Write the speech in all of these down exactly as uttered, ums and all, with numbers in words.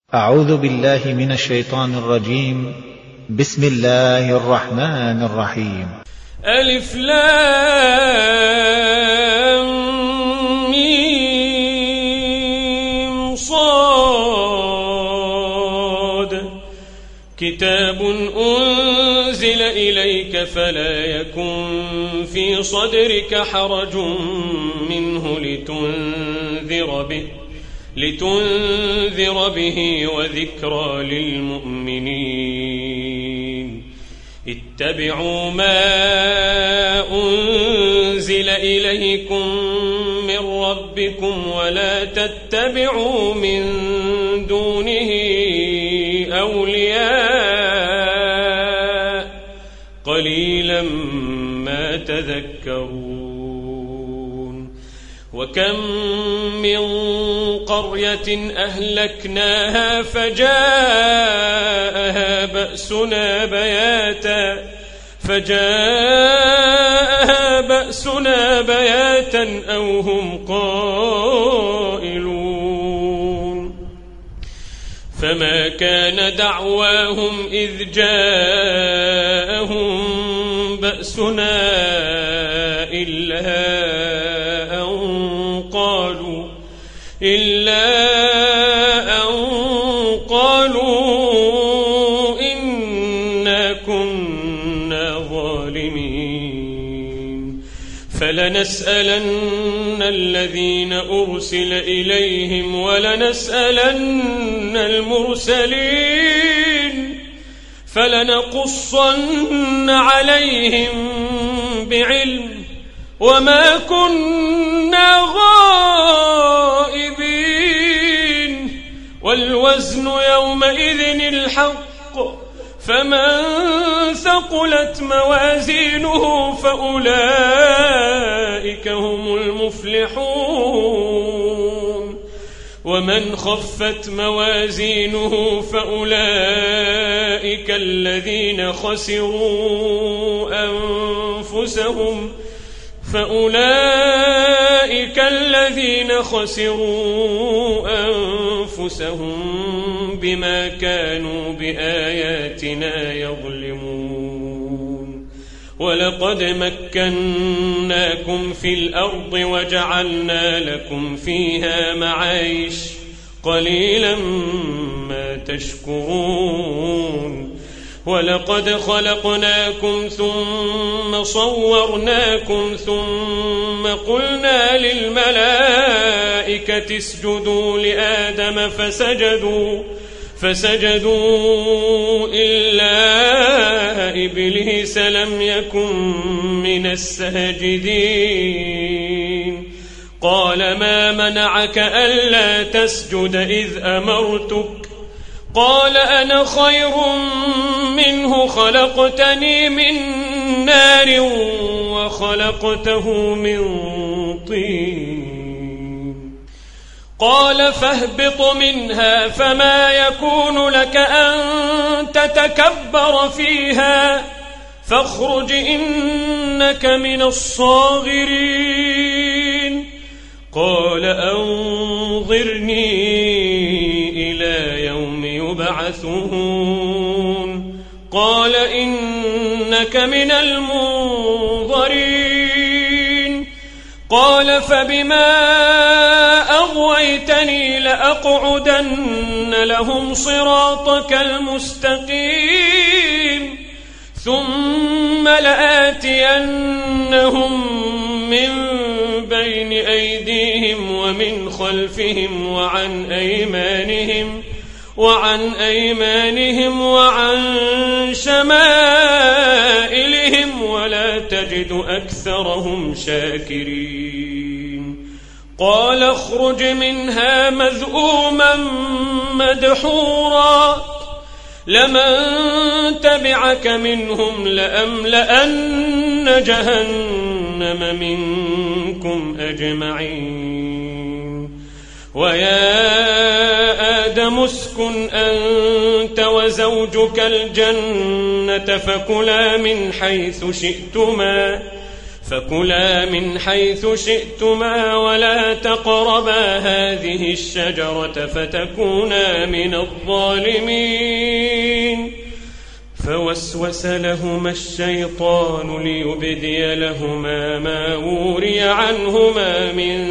أعوذ بالله من الشيطان الرجيم. بسم الله الرحمن الرحيم. ألف لام ميم صاد كتاب أنزل إليك فلا يكن في صدرك حرج منه لتنذر به لتنذر به وذكرى للمؤمنين. اتبعوا ما أنزل إليكم من ربكم ولا تتبعوا من دونه أولياء قليلا ما تذكرون. وكم من قرية أهلكناها فجاءها بأسنا بياتا فجاءها بأسنا بياتا أو هم قائلون. فما كان دعواهم إذ جاءهم بأسنا إلا إلا أن قالوا إنا كنا ظالمين. فلنسألن الذين أرسل إليهم ولنسألن المرسلين فلنقصن عليهم بعلم وما كنا غائبين. والوزن يومئذ الحق فمن ثقلت موازينه فأولئك هم المفلحون. ومن خفت موازينه فأولئك الذين خسروا أنفسهم فأولئك الذين خسروا أنفسهم بما كانوا بآياتنا يظلمون. ولقد مكناكم في الأرض وجعلنا لكم فيها معايش قليلا ما تشكرون. ولقد خلقناكم ثم صورناكم ثم قلنا للملائكة اسجدوا لآدم فسجدوا فسجدوا إلا إبليس لم يكن من الساجدين. قال ما منعك ألا تسجد إذ أمرتك؟ قال أنا خير منه خلقتني من نار وخلقته من طين. قال فاهبط منها فما يكون لك أن تتكبر فيها فاخرج إنك من الصاغرين. قال أنظرني إلى يوم يبعثون. قال إنك من المنظرين. قال فبما أغويتني لأقعدن لهم صراطك المستقيم ثم لآتينهم من بين أيديهم ومن خلفهم وعن أيمانهم وعن أيمانهم وعن شمائلهم ولا تجد أكثرهم شاكرين. قال اخرج منها مذءوما مدحورا لمن تبعك منهم لأملأن جهنم منكم أجمعين. ويا آدم اسكن أنت وزوجك الجنة فكلا من حيث شئتما فكلا من حيث شئتما ولا تقربا هذه الشجرة فتكونا من الظالمين. فوسوس لهما الشيطان ليبدي لهما ما وري عنهما من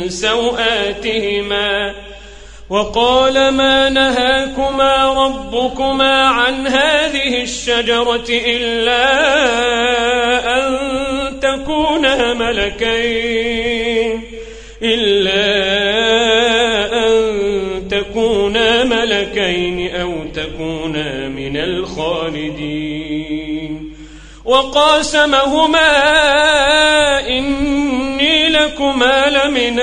سوآتهما وقال ما نهاكما ربكما عن هذه الشجرة إلا أن تكونا ملكين إلا أن تكونا ملكين أو تكونا من الخالدين. وقاسمهما إني لكما لمن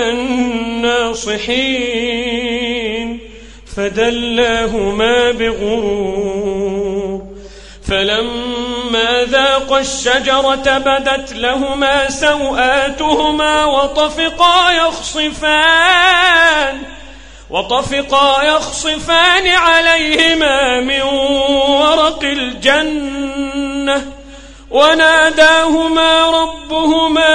الناصحين فدلاهما بغرور. فلما ذاقا الشجرة بدت لهما سوآتهما وطفقا يخصفان وطفقا يخصفان عليهما من ورق الجنة وناداهما ربهما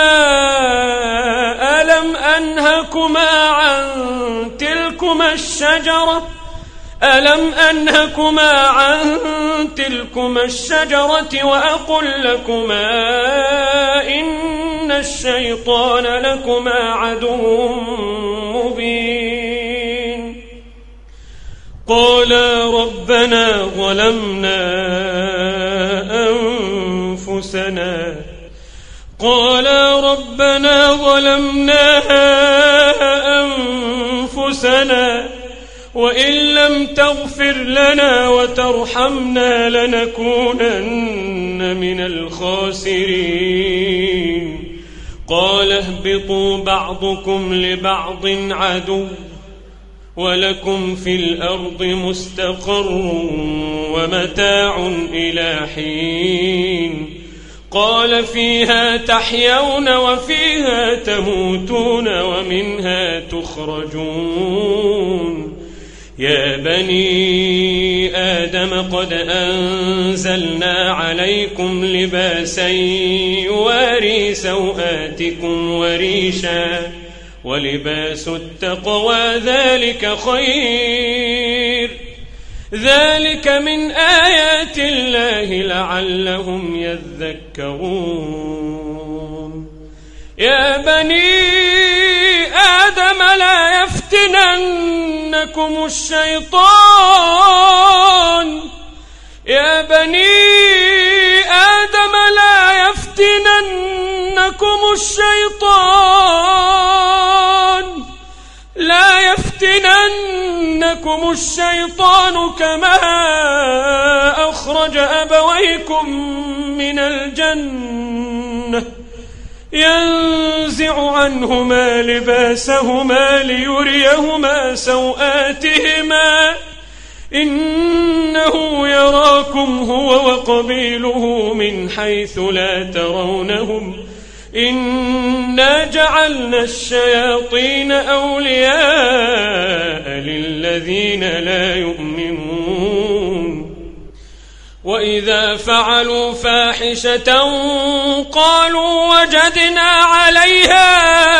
ألم أنهكما عن تلكما الشجرة ألم أنهكما عن تلكما الشجرة وأقل لكما إن الشيطان لكما عدو مبين. قالا ربنا ظلمنا أنفسنا قالا ربنا ظلمنا أنفسنا وإن لم تغفر لنا وترحمنا لنكونن من الخاسرين. قال اهبطوا بعضكم لبعض عدو ولكم في الأرض مستقر ومتاع إلى حين. قال فيها تحيون وفيها تموتون ومنها تخرجون. يا بني آدم قد أنزلنا عليكم لباسا يواري سوآتكم وريشا ولباس التقوى ذلك خير ذلك من آيات الله لعلهم يذكرون. يا بني آدم لا يفتننكم الشيطان يا بني آدم لا يفتننكم الشيطان لا يفتننكم الشيطان كما أخرج أبويكم من الجنة ينزع عنهما لباسهما ليريهما سوآتهما إنه يراكم هو وقبيله من حيث لا ترونهم إنا جعلنا الشياطين أولياء للذين لا يؤمنون. وإذا فعلوا فاحشة قالوا وجدنا عليها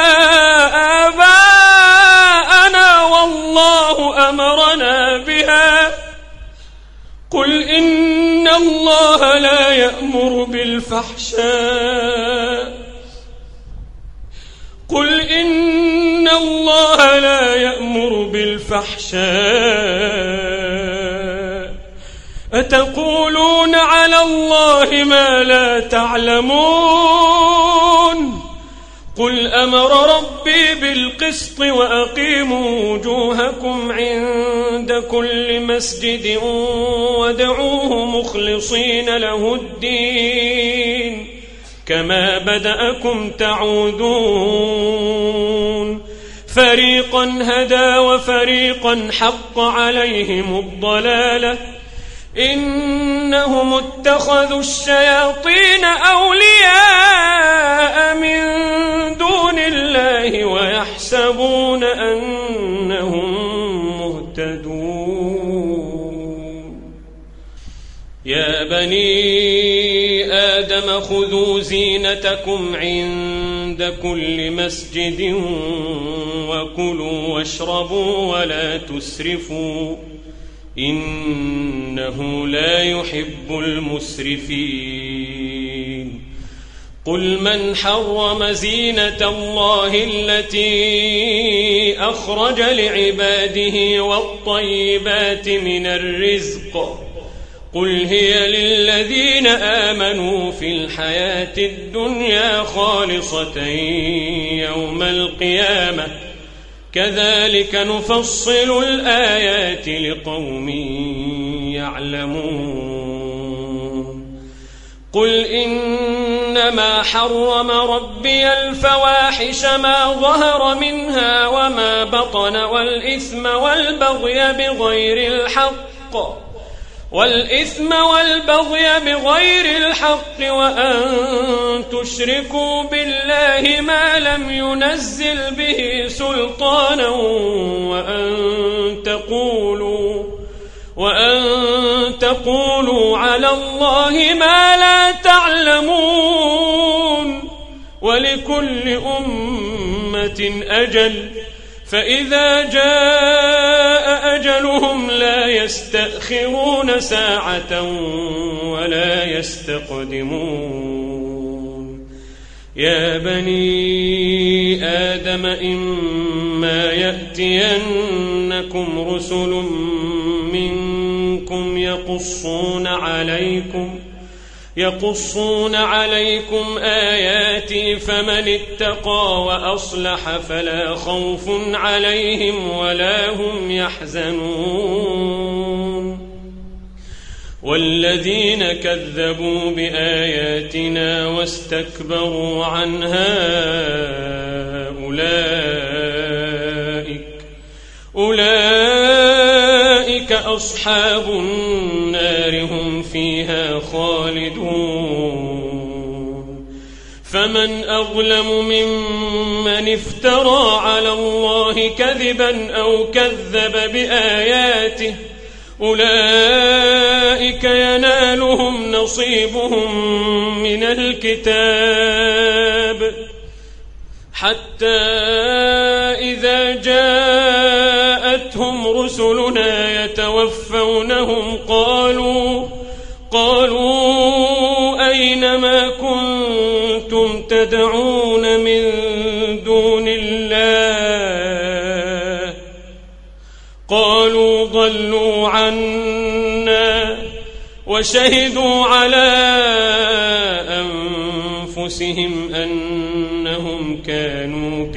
آباءنا والله أمرنا بها قل إن الله لا يأمر بالفحشاء قل إن الله لا يأمر بالفحشاء أتقولون على الله ما لا تعلمون قل أمر ربي بالقسط وأقيموا وجوهكم عند كل مسجد وادعوه مخلصين له الدين كما بدأكم تعودون فريقا هدى وفريقا حق عليهم الضلالة إنهم اتخذوا الشياطين أولياء من دون الله ويحسبون أنهم مهتدون. يا بني آدم خذوا زينتكم عند كل مسجد وكلوا واشربوا ولا تسرفوا إنه لا يحب المسرفين قل من حرم زينة الله التي أخرج لعباده والطيبات من الرزق قل هي للذين آمنوا في الحياة الدنيا خالصة يوم القيامة كذلك نفصل الآيات لقوم يعلمون قل إنما حرم ربي الفواحش ما ظهر منها وما بطن والإثم والبغي بغير الحق والإثم والبغي بغير الحق وأن تشركوا بالله ما لم ينزل به سلطانا وأن تقولوا وأن تقولوا على الله ما لا تعلمون ولكل أمة أجل فإذا جاء أجلهم لا يستأخرون ساعة ولا يستقدمون يا بني آدم إما يأتينكم رسل منكم يقصون عليكم يقصون عليكم آياتي فمن اتقى وأصلح فلا خوف عليهم ولا هم يحزنون والذين كذبوا بآياتنا واستكبروا عنها أولئك أولئك أصحاب النار هم فيها خالدون فمن أظلم ممن افترى على الله كذبا أو كذب بآياته أولئك ينالهم نصيبهم من الكتاب حتى إذا جاءتهم رسلنا يتوفونهم قالوا قالوا أين ما كنتم تدعون من دون الله قالوا ضلوا عنا وشهدوا على أنفسهم أنهم كانوا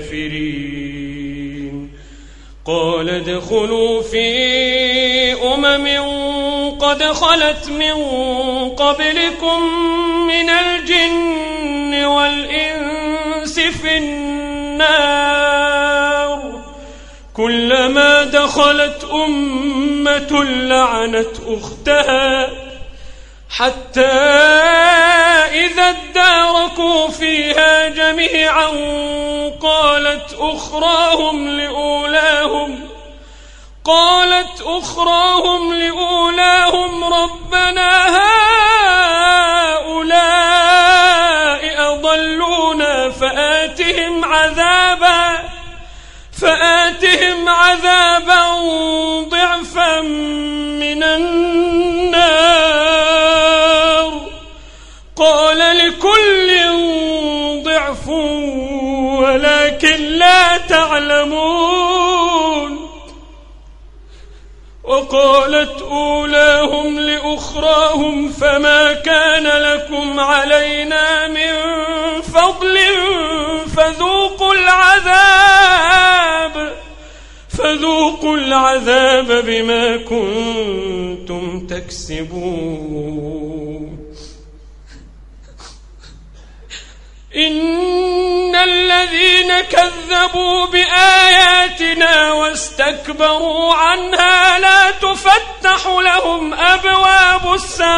كافرين قال ادخلوا في أمم قد خلت من قبلكم من الجن والإنس في النار كلما دخلت أمة لعنت أختها حتى إذا اداركوا فيها جميعا قالت أخراهم لأولاهم قالت أخراهم لأولاهم ربنا هؤلاء أضلونا فآتهم عذابا فآتهم عذابا ضعفا من النار قال لكل ضعف ولكن لا تعلمون وقالت أولاهم لأخراهم فما كان لكم علينا من فضل فذوقوا العذاب فذوقوا العذاب بما كنتم تكسبون إن الذين كذبوا بآياتنا واستكبروا عنها لا تفتح لهم أبواب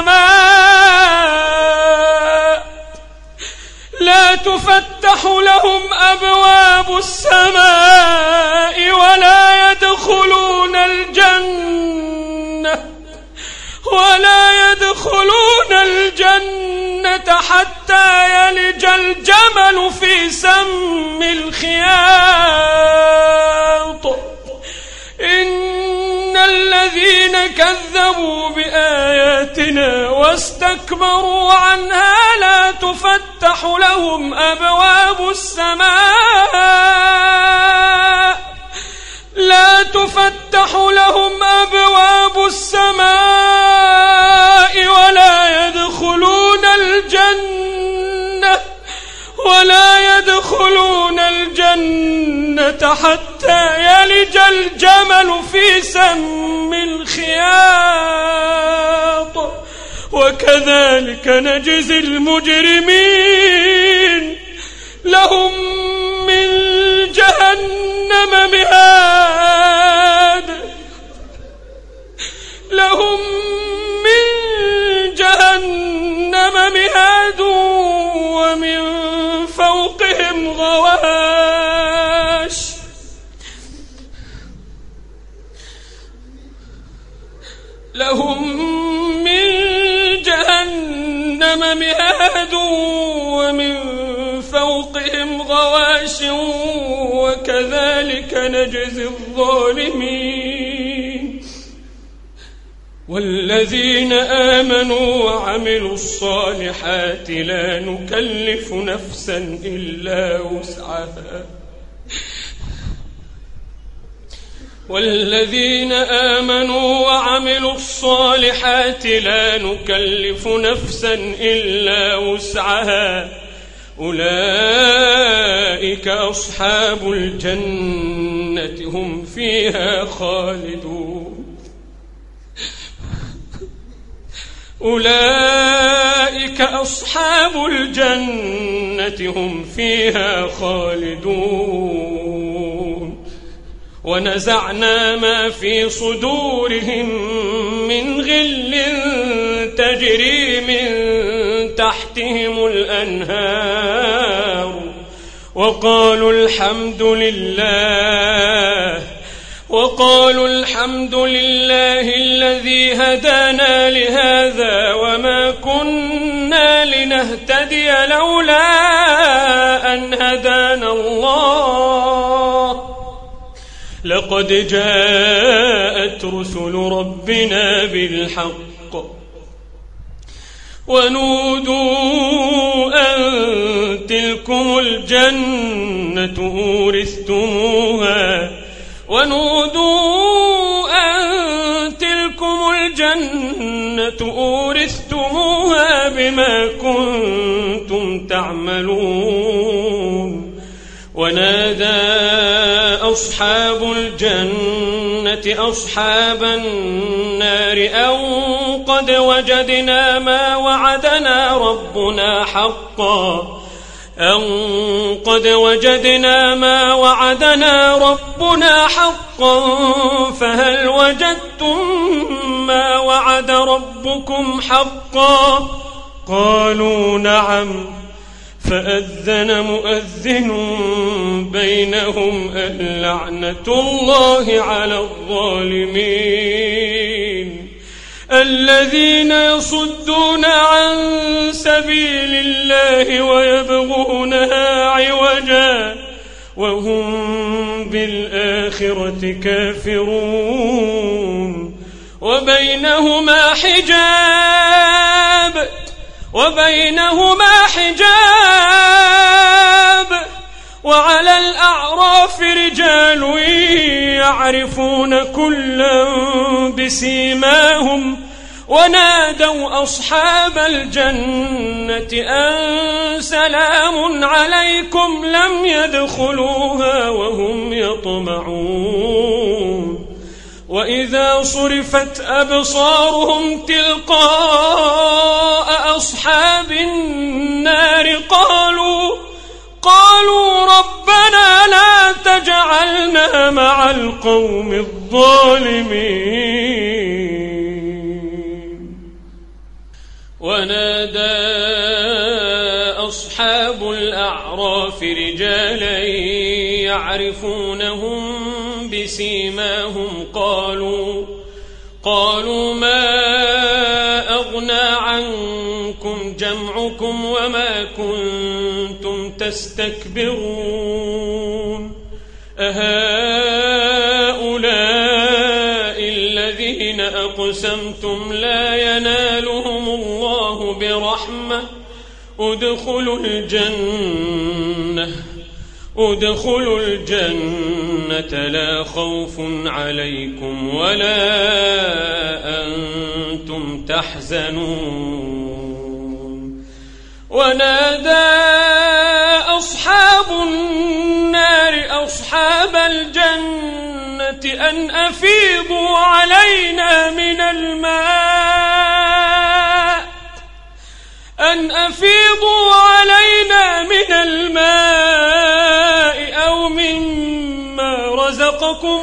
السماء لا تفتح لهم أبواب السماء ولا يدخلون الجنة ولا يدخلون الجنة الجنة حتى يلج الجمل في سم الخياط إن الذين كذبوا بآياتنا واستكبروا عنها لا تفتح لهم أبواب السماء لا تفتح لهم أبواب السماء ولا يدخلون الجنة ولا يدخلون الجنة حتى يلج الجمل في سم الخياط وكذلك نجزي المجرمين لهم من جهنم مهاد لهم من جهنم مهاد ومن فوقهم غواش لهم من جهنم مهاد ومن فوقهم غواش وكذلك نجزي الظالمين والذين آمنوا وعملوا الصالحات لا نكلف نفسا إلا وسعها والذين آمنوا وعملوا الصالحات لا نكلف نفسا إلا وسعها أولئك أصحاب الجنة هم فيها خالدون أولئك أصحاب الجنة هم فيها خالدون ونزعنا ما في صدورهم من غل تجري من تحتهم الأنهار وقالوا الحمد لله وقالوا الحمد لله الذي هدانا لهذا وما كنا لنهتدي لولا أن هدانا الله لقد جاءت رسل ربنا بالحق ونودوا أن تلكم الجنة أورثتموها ونودوا أن تلكم الجنة أورثتموها بما كنتم تعملون ونادى أصحاب الجنة أصحاب النار أن قد وجدنا ما وعدنا ربنا حقا أن قد وجدنا ما وعدنا ربنا حقا فهل وجدتم ما وعد ربكم حقا قالوا نعم فأذن مؤذن بينهم اللعنة الله على الظالمين الذين يصدون عن سبيل الله ويبغونها عوجا وهم بالآخرة كافرون وبينهما حجاب وبينهما حجاب وعلى الأعراف رجال يعرفون كلا بسيماهم ونادوا أصحاب الجنة أن سلام عليكم لم يدخلوها وهم يطمعون وإذا صرفت أبصارهم تلقاء أصحاب النار قالوا قالوا ربنا لا تجعلنا مع القوم الظالمين ونادى أصحاب الأعراف رجالا يعرفونهم بسيماهم قالوا قالوا ما أغنى عنكم جمعكم وما كنتم تستكبرون أهؤلاء الذين أقسمتم لا ينالهم الله برحمة ادخلوا الجنة ادخلوا الجنة لا خوف عليكم ولا أنتم تحزنون ونادى أصحاب النار أصحاب الجنة أن أفيضوا علينا من الماء أن أفيضوا علينا من الماء أو مما رزقكم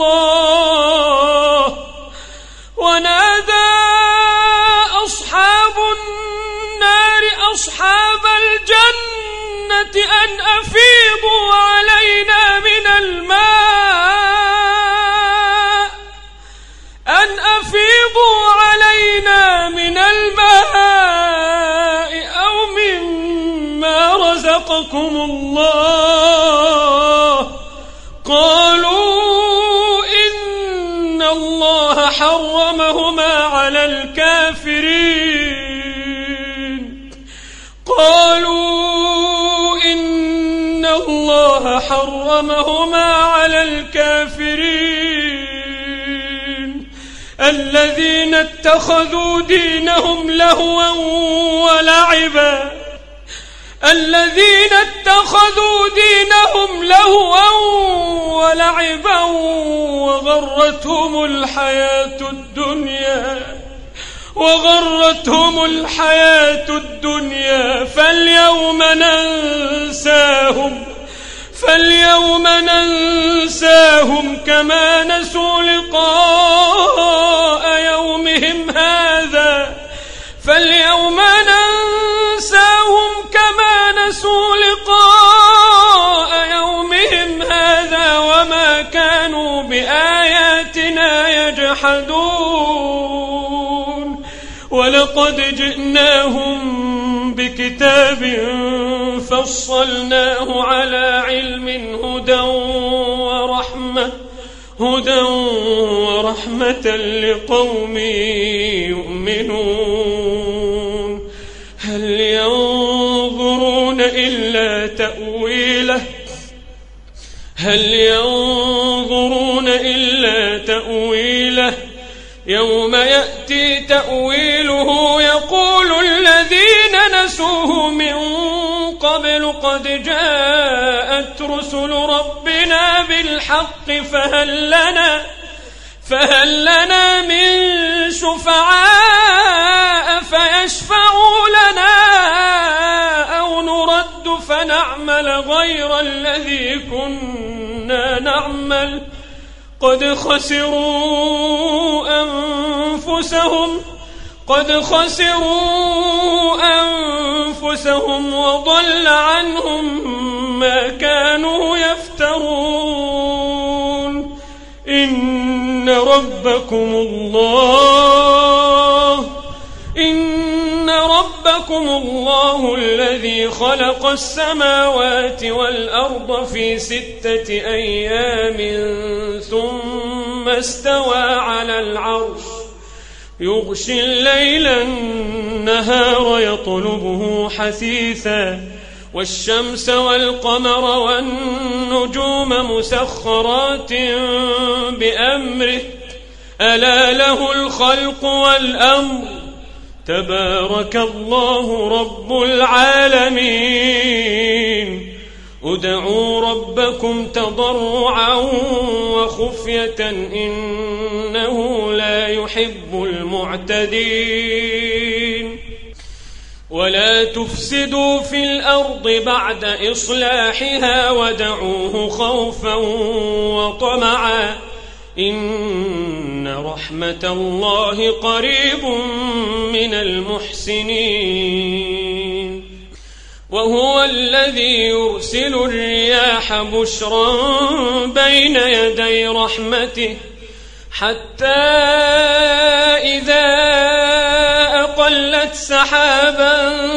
الله ونادى أصحاب النار أصحاب الجنة أن أفيضوا علينا من الماء أن أفيضوا علينا من الماء أو مما رزقكم الله قالوا إن الله حرمهما على الكافرين قالوا إن الله حرمهما على الكافرين الذين اتخذوا دينهم لهوا ولعبا الذين اتخذوا دينهم لهوا ولعبا وغرتهم الحياة الدنيا وغرتهم الحياة الدنيا فاليوم ننساهم فاليوم ننساهم كما نسوا لقاء يومهم هذا فاليوم ننساهم كما نسوا لقاء يومهم هذا وما كانوا بآياتنا يجحدون ولقد جئناهم بكتاب فصلناه على علم هدى ورحمة هدى ورحمة لقوم يؤمنون هل ينظرون إلا تأويله هل ينظرون إلا تأويله يوم يأتي تأويله يقول الذين نسوه من قبل قد جاءت رسل ربنا بالحق فهل لنا فهل لنا من شفعاء فيشفعوا لنا أو نرد فنعمل غير الذي كنا نعمل قد خسروا أنفسهم قد خسروا أنفسهم وضل عنهم ما كانوا يفترون إن ربكم الله إن ربكم الله الذي خلق السماوات والأرض في ستة أيام ثم استوى على العرش يغشي الليل النهار يطلبه حثيثا والشمس والقمر والنجوم مسخرات بأمره ألا له الخلق والأمر تبارك الله رب العالمين ادعوا ربكم تضرعا وخفية إنه لا يحب المعتدين ولا تفسدوا في الأرض بعد إصلاحها ودعوه خوفا وطمعا إن رحمة الله قريب من المحسنين وهو الذي يرسل الرياح بشرا بين يدي رحمته حتى إذا أقلت سحابا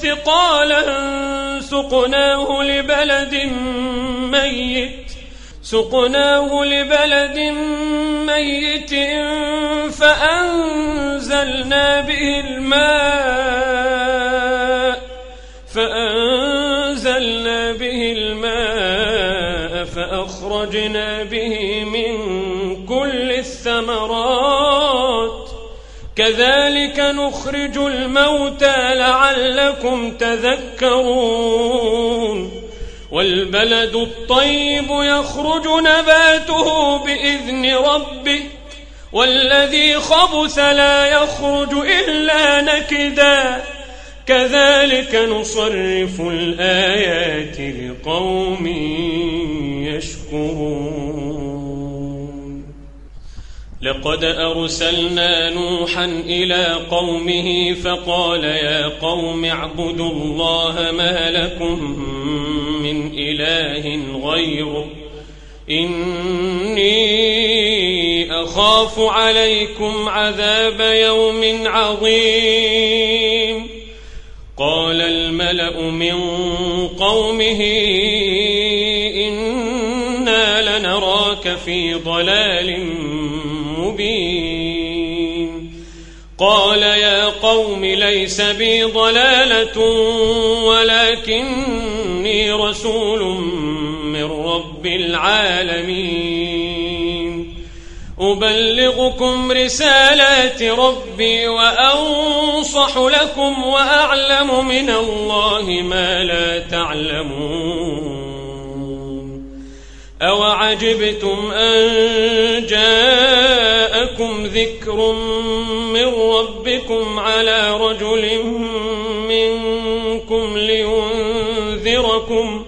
مثقالا سقناه لبلد ميت سقناه لبلد ميت فأنزلنا به الماء فأنزلنا به الماء فأخرجنا به من كل الثمرات كذلك نخرج الموتى لعلكم تذكرون والبلد الطيب يخرج نباته بإذن ربه والذي خبث لا يخرج إلا نكدا كذلك نصرف الآيات لقوم يشكرون لقد أرسلنا نوحا إلى قومه فقال يا قوم اعبدوا الله ما لكم من إله غيره إني أخاف عليكم عذاب يوم عظيم قال الملأ من قومه إنا لنراك في ضلال مبين قال يا قوم ليس بي ضلالة ولكني رسول من رب العالمين أبلغكم رسالات ربي وأنصح لكم وأعلم من الله ما لا تعلمون أوعجبتم أن جاءكم ذكر من ربكم على رجل منكم لينذركم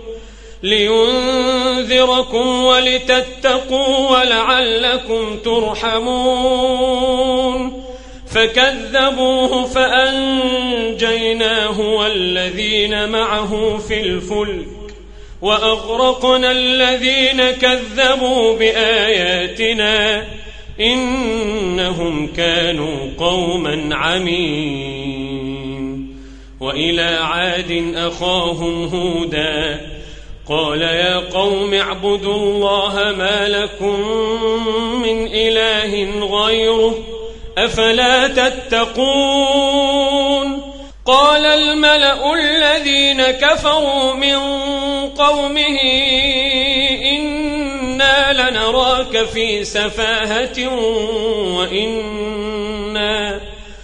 لينذركم ولتتقوا ولعلكم ترحمون فكذبوه فأنجيناه والذين معه في الفلك وأغرقنا الذين كذبوا بآياتنا إنهم كانوا قوما عمين وإلى عاد أخاهم هودا قال يا قوم اعبدوا الله ما لكم من إله غيره أفلا تتقون قال الملأ الذين كفروا من قومه إنا لنراك في سفاهة وإنا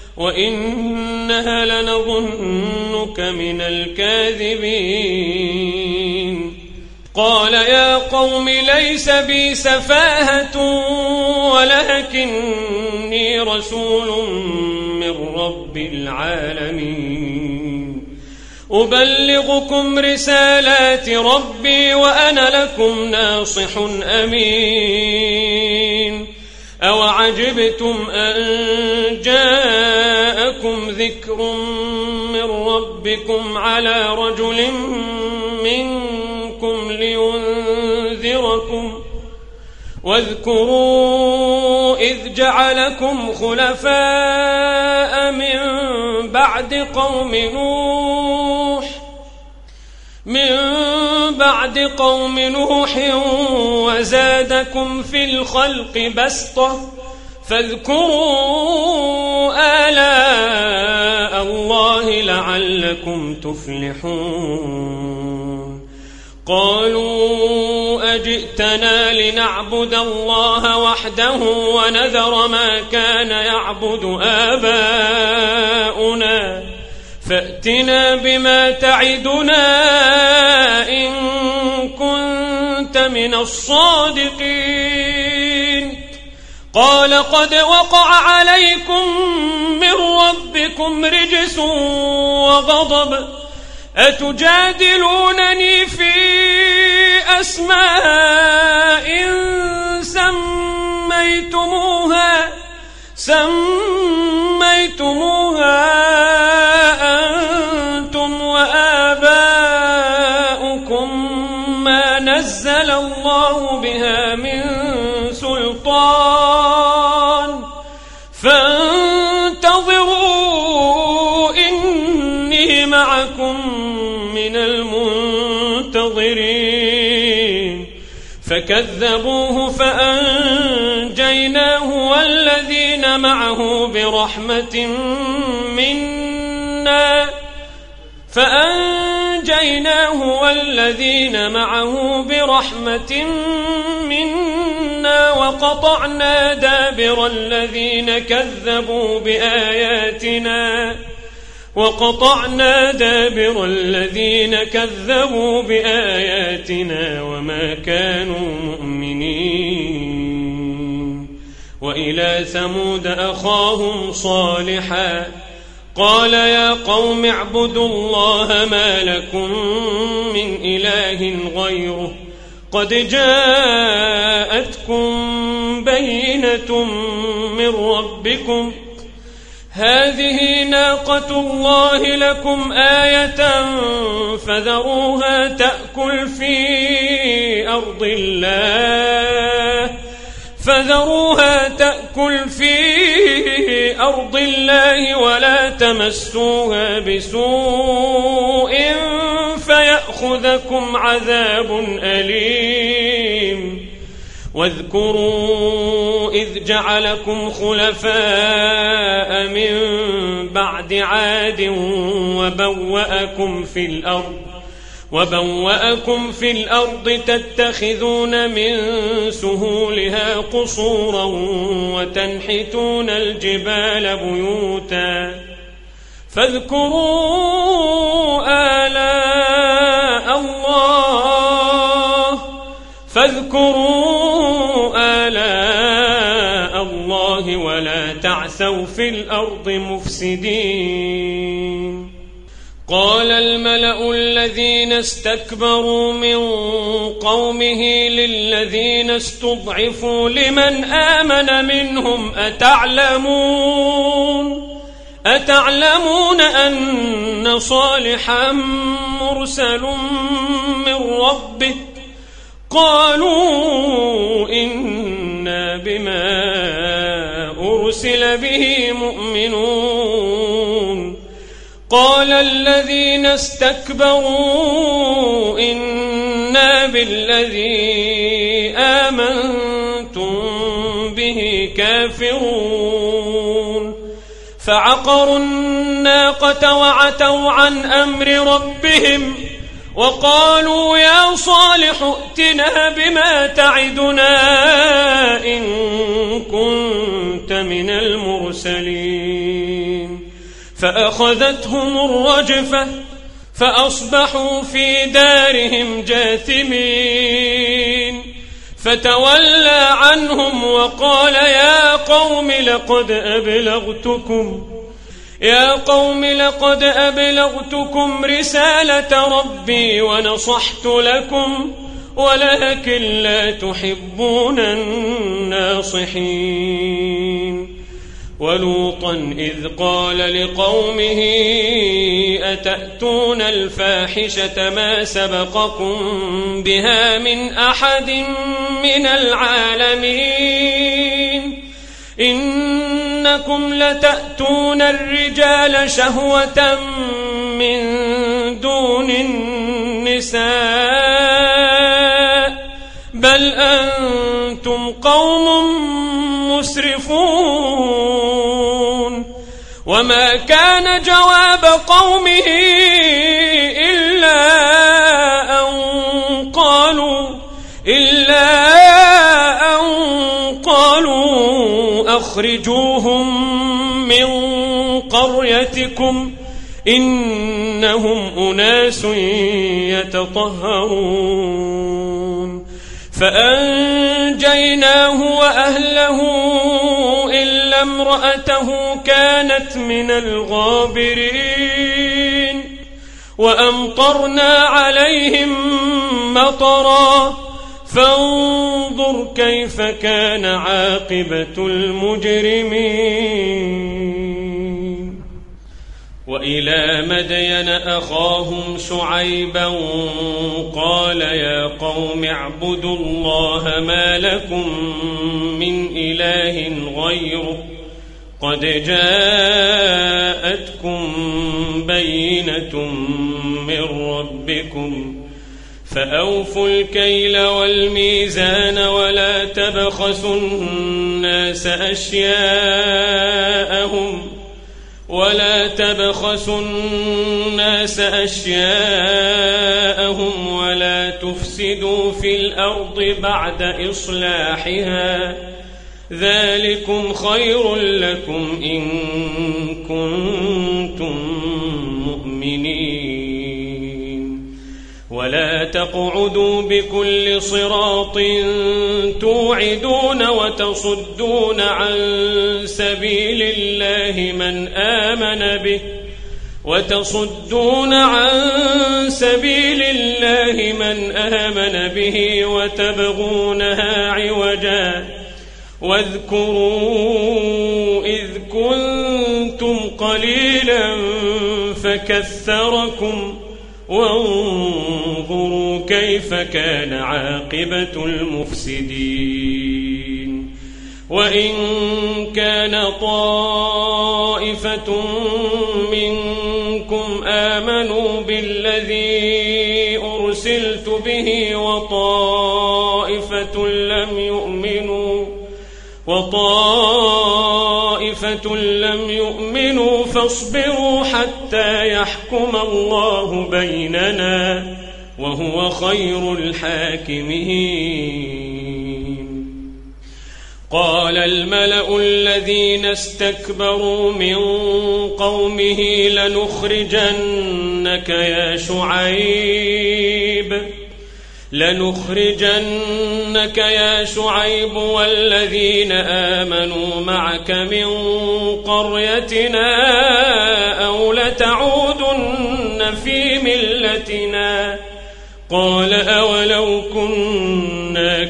وإنها لنظنك من الكاذبين قال يا قوم ليس بي سفاهة ولكني رسول من رب العالمين أبلغكم رسالات ربي وأنا لكم ناصح أمين أوعجبتم أن جاءكم ذكر من ربكم على رجل منكم لينذركم واذكروا إذ جعلكم خلفاء من بعد قوم نوح من بعد قوم نوح وزادكم في الخلق بسطة فاذكروا آلاء الله لعلكم تفلحون قالوا أجئتنا لنعبد الله وحده ونذر ما كان يعبد آباؤنا فأتنا بما تعدنا إن كنت من الصادقين قال قد وقع عليكم من ربكم رجس وغضب أتجادلونني في أسماء سميتموها سميتموها أنتم وآباؤكم ما نزل الله بها من سلطان فانتظروا إني معكم من المنتظرين فكذبوه فأنجيناه والذين معه برحمة منا فأنجيناه والذين معه برحمة منا وقطعنا دابر الذين كذبوا بآياتنا وقطعنا دابر الذين كذبوا بآياتنا وما كانوا مؤمنين. وإلى ثمود أخاهم صالحا قال يا قوم اعبدوا الله ما لكم من إله غيره قد جاءتكم بينة من ربكم هذه ناقة الله لكم آية فذروها تأكل في أرض الله فذروها تأكل في أرض الله ولا تمسوها بسوء فيأخذكم عذاب أليم. واذكروا إذ جعلكم خلفاء من بعد عاد وبوأكم في الأرض وبوأكم في الأرض تتخذون من سهولها قصورا وتنحتون الجبال بيوتا فاذكروا آلاء الله فاذكروا آلاء الله ولا تعثوا في الأرض مفسدين. قال الملأ الذين استكبروا من قومه للذين استضعفوا لمن آمن منهم أتعلمون أتعلمون أن صالحا مرسل من ربه قالوا إنا بما أرسل به مؤمنون. قال الذين استكبروا إنا بالذي آمنتم به كافرون فعقروا الناقة وعتوا عن أمر ربهم وقالوا يا صالح ائتنا بما تعدنا إن كنت من المرسلين فأخذتهم الرجفة فأصبحوا في دارهم جاثمين فتولى عنهم وقال يا قوم لقد أبلغتكم يا قوم لقد أبلغتكم رسالة ربي ونصحت لكم ولكن لا تحبون الناصحين. ولوطا إذ قال لقومه أتأتون الفاحشة ما سبقكم بها من أحد من العالمين إنكم لتأتون الرجال شهوة من دون النساء بل أنتم قوم مسرفون. وما كان جواب قومه إلا أن قالوا إلا أن قالوا أخرجوهم من قريتكم إنهم أناس يتطهرون. فأنجيناه وأهله إلا امرأته كانت من الغابرين وأمطرنا عليهم مطرا فانظر كيف كان عاقبة المجرمين. وإلى مدين أخاهم شعيبا قال يا قوم اعبدوا الله ما لكم من إله غيره قد جاءتكم بينة من ربكم فأوفوا الكيل والميزان ولا تبخسوا الناس أشياءهم ولا تبخسوا الناس أشياءهم ولا تفسدوا في الأرض بعد إصلاحها ذلكم خير لكم إن كنتم مؤمنين ولا تقعدوا بكل صراط توعدون وتصدون عن سبيل الله من آمن به وتصدون عن سبيل الله من آمن به وتبغونها عوجا واذكروا إذ كنتم قليلا فكثركم وانظروا كيف كان عاقبة المفسدين وإن كان طائفة منكم آمنوا بالذي أرسلت به وطائفة لم يؤمنوا وطائفة لم يؤمنوا فاصبروا حتى يحكم الله بيننا وهو خير الحاكمين. قال الملأ الذين استكبروا من قومه لنخرجنك يا شعيب لنخرجنك يا شعيب والذين آمنوا معك من قريتنا أو لتعودن في ملتنا قال أولو كنا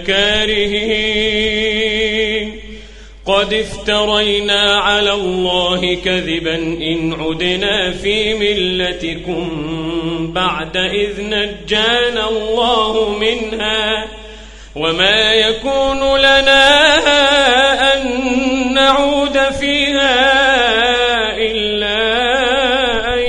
كارهين قد افترينا على الله كذبا إن عدنا في ملتكم بعد إذ نجانا الله منها وما يكون لنا أن نعود فيها إلا أن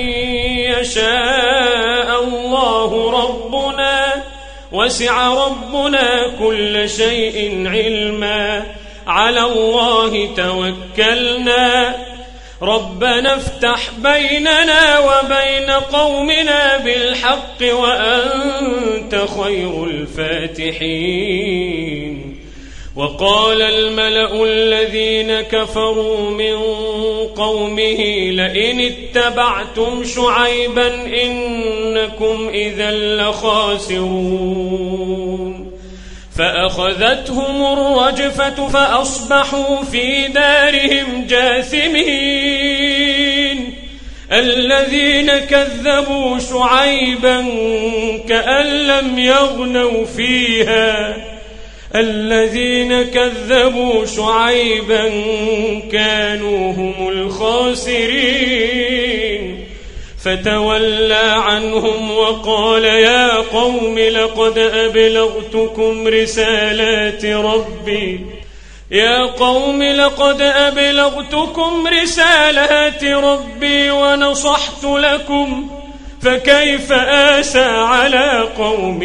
يشاء الله ربنا وسع ربنا كل شيء علما على الله توكلنا ربنا افتح بيننا وبين قومنا بالحق وأنت خير الفاتحين. وقال الملأ الذين كفروا من قومه لئن اتبعتم شعيبا إنكم إذا لخاسرون فأخذتهم الرجفة فأصبحوا في دارهم جاثمين. الذين كذبوا شعيبا كأن لم يغنوا فيها الذين كذبوا شعيبا كانوا هم الخاسرين. فتولى عنهم وقال يا قوم لقد أبلغتكم رسالات ربي يا قوم لقد أبلغتكم رسالات ربي ونصحت لكم فكيف آسى على قوم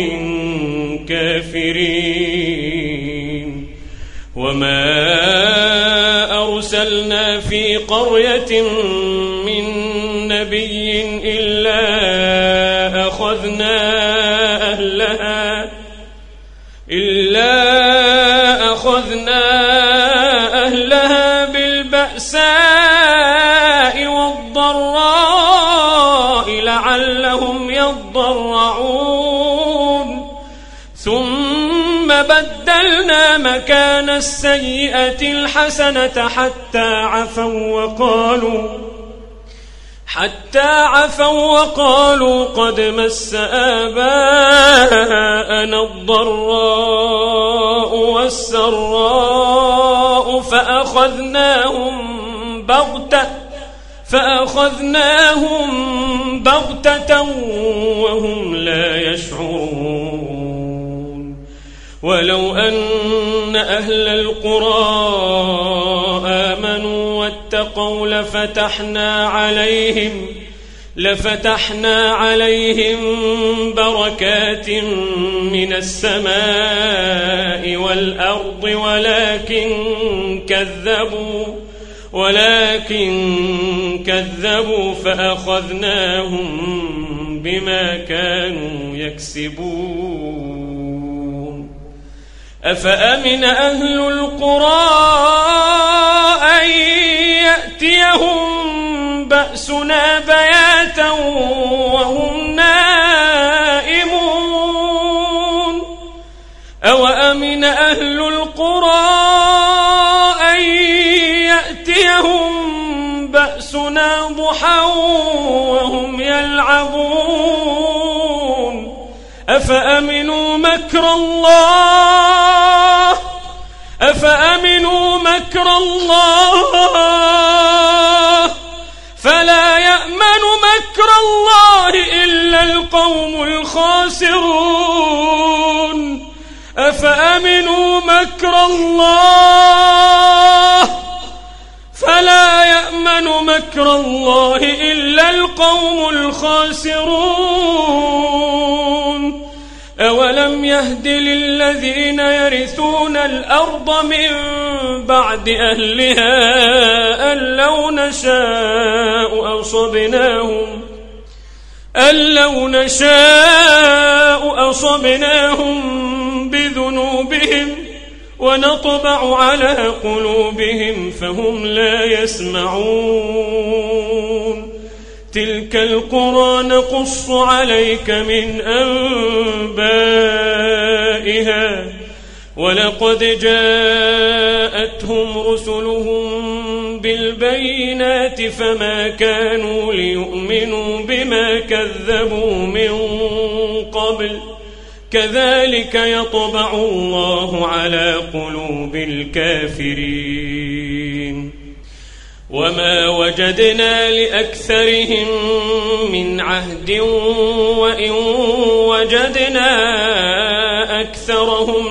كافرين. وما أرسلنا في قرية من نبي إلا أخذنا أهلها إلا أخذنا أهلها بالبأساء والضراء لعلهم يضرعون ثم بدلنا مكان السيئة الحسنة حتى عفوا وقالوا حتى عفوا وقالوا قد مس آباءنا الضراء والسراء فأخذناهم بغتة فأخذناهم بغتة وهم لا يشعرون. ولو أن أهل القرى آمنوا واتقوا لفتحنا عليهم لفتحنا عليهم بركات من السماء والأرض ولكن كذبوا ولكن كذبوا فأخذناهم بما كانوا يكسبون. أفأمن أهل القرى أن يأتيهم بأسنا بياتا وهم نائمون. أوأمن أهل القرى أن يأتيهم بأسنا ضحى وهم يلعبون. أفأمنوا مكر الله أفأمنوا مكر الله فلا يأمن مكر الله إلا القوم الخاسرون. أفأمنوا مكر الله فلا يأمن مكر الله إلا القوم الخاسرون. أولم يهد للذين يرثون الأرض من بعد أهلها أن لو نشاء أصبناهم أن لو نشاء أصبناهم بذنوبهم ونطبع على قلوبهم فهم لا يسمعون. تلك القرى نقص عليك من أنبائها ولقد جاءتهم رسلهم بالبينات فما كانوا ليؤمنوا بما كذبوا من قبل كذلك يطبع الله على قلوب الكافرين. وما وجدنا لأكثرهم من عهد وإن وجدنا أكثرهم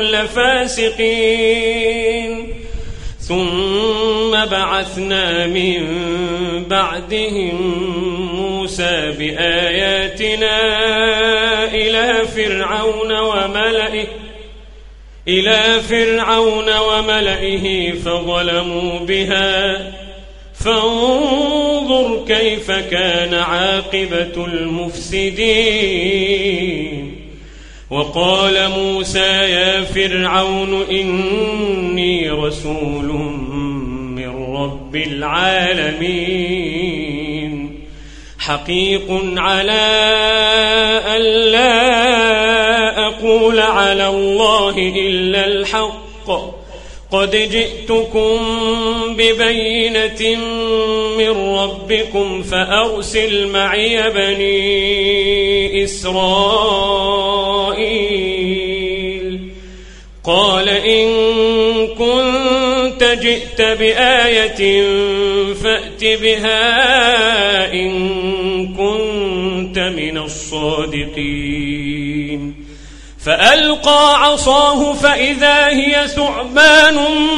لفاسقين. ثم بعثنا من بعدهم موسى بآياتنا إلى فرعون وملئه إلى فرعون وملئه فظلموا بها فانظر كيف كان عاقبة المفسدين. وقال موسى يا فرعون إني رسول من رب العالمين حقيق على ألا أقول على الله إلا الحق قد جئتكم ببينة من ربكم فأرسل معي بني إسرائيل. قال إن كنت جئت بآية فأت بها إن كنت من الصادقين. فألقى عصاه فإذا هي ثعبان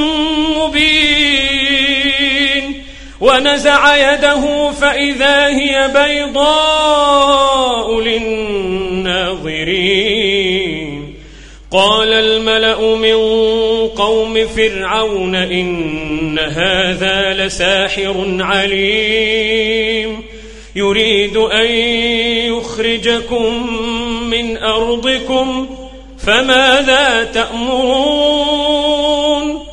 مبين ونزع يده فإذا هي بيضاء للناظرين. قال الملأ من قوم فرعون إن هذا لساحر عليم يريد أن يخرجكم من أرضكم فماذا تأمرون؟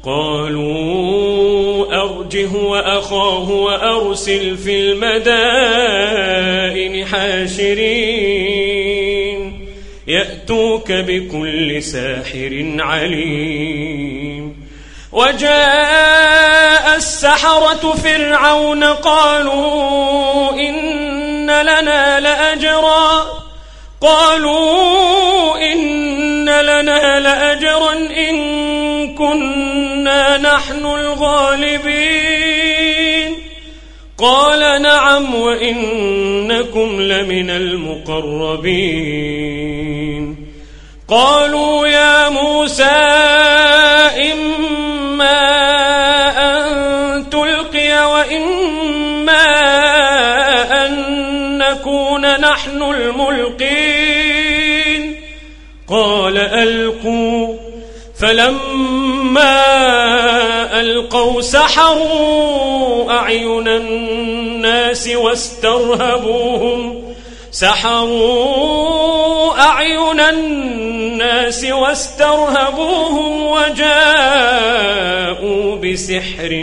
قالوا أرجه وأخاه وأرسل في المدائن حاشرين يأتوك بكل ساحر عليم. وجاء السحرة فرعون قالوا إن لنا لأجرا قالوا إن لنا لأجرا إن كنا نحن الغالبين. قال نعم وإنكم لمن المقربين. قالوا يا موسى إما أن تلقي وإما أن نكون نحن الملقين قال ألقوا فلما ألقوا سحروا أعين الناس واسترهبوهم سحروا أعين الناس واسترهبوهم وجاءوا بسحر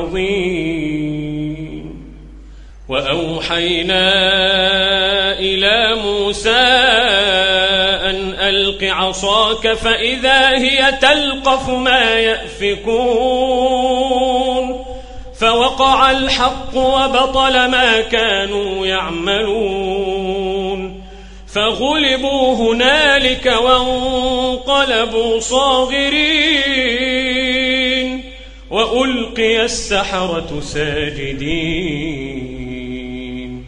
عظيم وأوحينا إلى موسى أن ألق عصاك فإذا هي تلقف ما يأفكون فوقع الحق وبطل ما كانوا يعملون فغلبوا هنالك وانقلبوا صاغرين وألقي السحرة ساجدين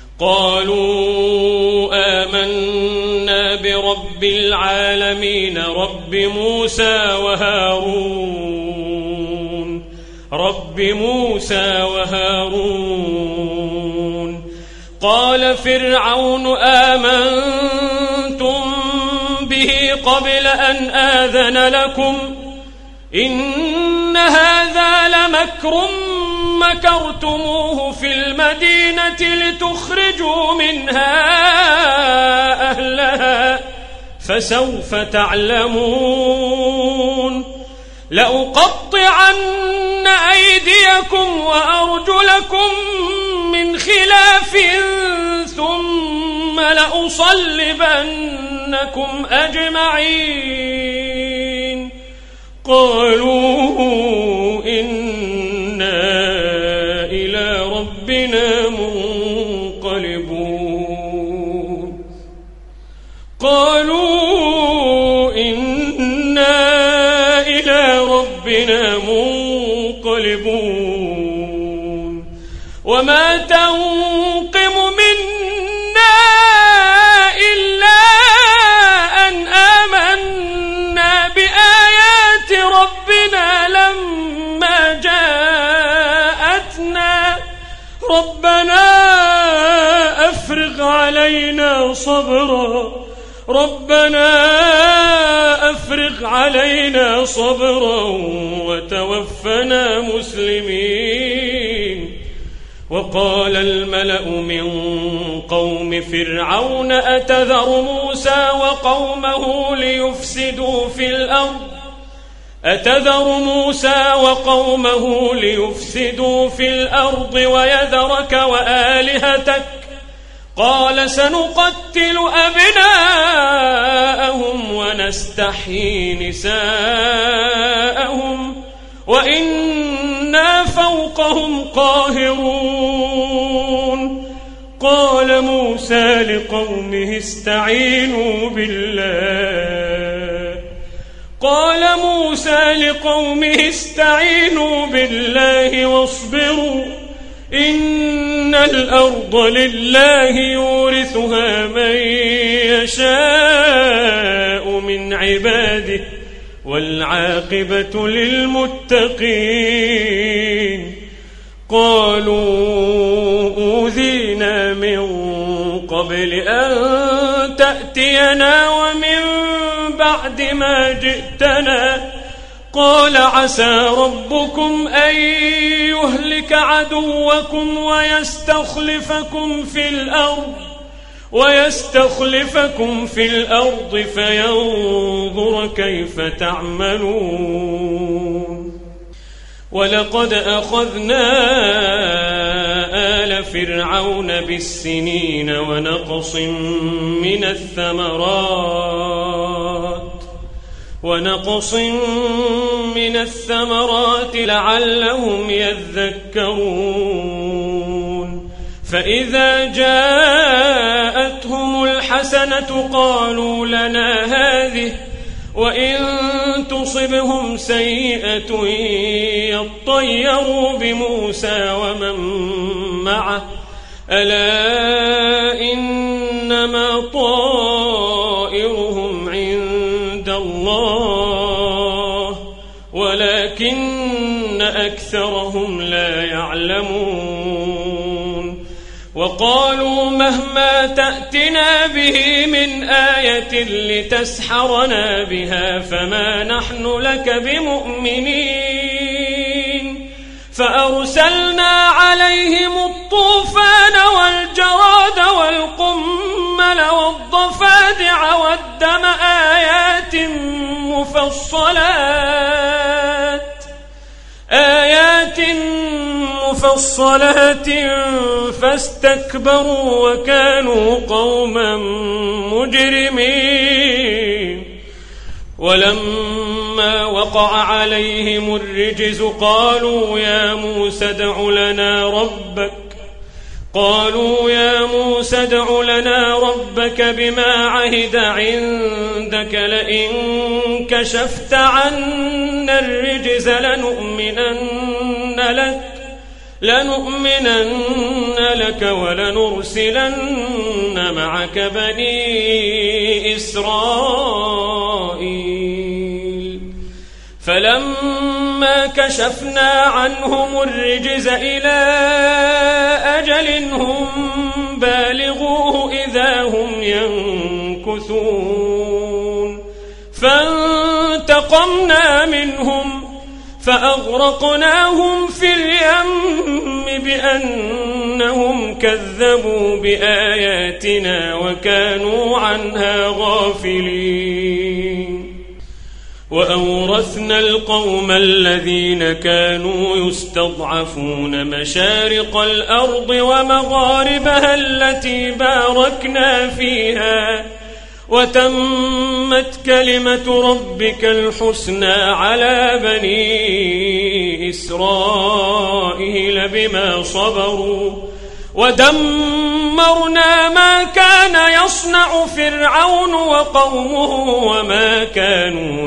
قالوا آمنا برب العالمين رب موسى وهارون رب موسى وهارون قال فرعون آمنتم به قبل أن آذن لكم إن هذا لمكر مكرتموه في المدينة لتخرجوا منها أهلها فسوف تعلمون لأقطعن أيديكم وأرجلكم من خلاف ثم لأصلبنكم أجمعين قالوا إنا إلى ربنا منقلبون قالوا إنا إلى ربنا منقلبون وما تنقم منا إلا أن آمنا بآيات ربنا لما جاءتنا ربنا أفرغ علينا صبرا ربنا أفرغ علينا صبرا وتوفنا مسلمين وقال الملأ من قوم فرعون أتذر موسى وقومه ليفسدوا في الأرض أتذر موسى وقومه ليفسدوا في الأرض ويذرك وآلهتك قال سنقتل أبناءهم ونستحيي نساءهم وإنا فوقهم قاهرون قال موسى لقومه استعينوا بالله قال موسى لقومه استعينوا بالله واصبروا إن الأرض لله يورثها من يشاء من عباده والعاقبة للمتقين قالوا أوذينا من قبل أن تأتينا ومن بعد ما جئتنا قال عسى ربكم أن يهلك عدوكم ويستخلفكم في الأرض ويستخلفكم في الأرض فينظر كيف تعملون ولقد أخذنا آل فرعون بالسنين ونقص من الثمرات ونقص من الثمرات لعلهم يذكرون فإذا جاءتهم الحسنة قالوا لنا هذه وإن تصبهم سيئة يطيروا بموسى ومن معه ألا إنما طائرهم عند الله ولكن أكثرهم لا يعلمون وقالوا مهما تأتنا به من آية لتسحرنا بها فما نحن لك بمؤمنين فأرسلنا عليهم الطوفان والجراد والقمل والضفادع والدم آيات مفصلات آيات مفصلات فاستكبروا وكانوا قوما مجرمين ولما وقع عليهم الرجز قالوا يا موسى ادع لنا ربك قالوا يا موسى ادع لنا ربك بما عهد عندك لئن كشفت عنا الرجز لنؤمنن لك لنؤمنن لك ولنرسلن معك بني إسرائيل فلما كشفنا عنهم الرجز إلى أجل هم بالغوه إذا هم ينكثون فانتقمنا منهم فأغرقناهم في اليم بأنهم كذبوا بآياتنا وكانوا عنها غافلين وأورثنا القوم الذين كانوا يستضعفون مشارق الأرض ومغاربها التي باركنا فيها وتمت كلمة ربك الحسنى على بني إسرائيل بما صبروا ودمرنا ما كان يصنع فرعون وقومه وما كانوا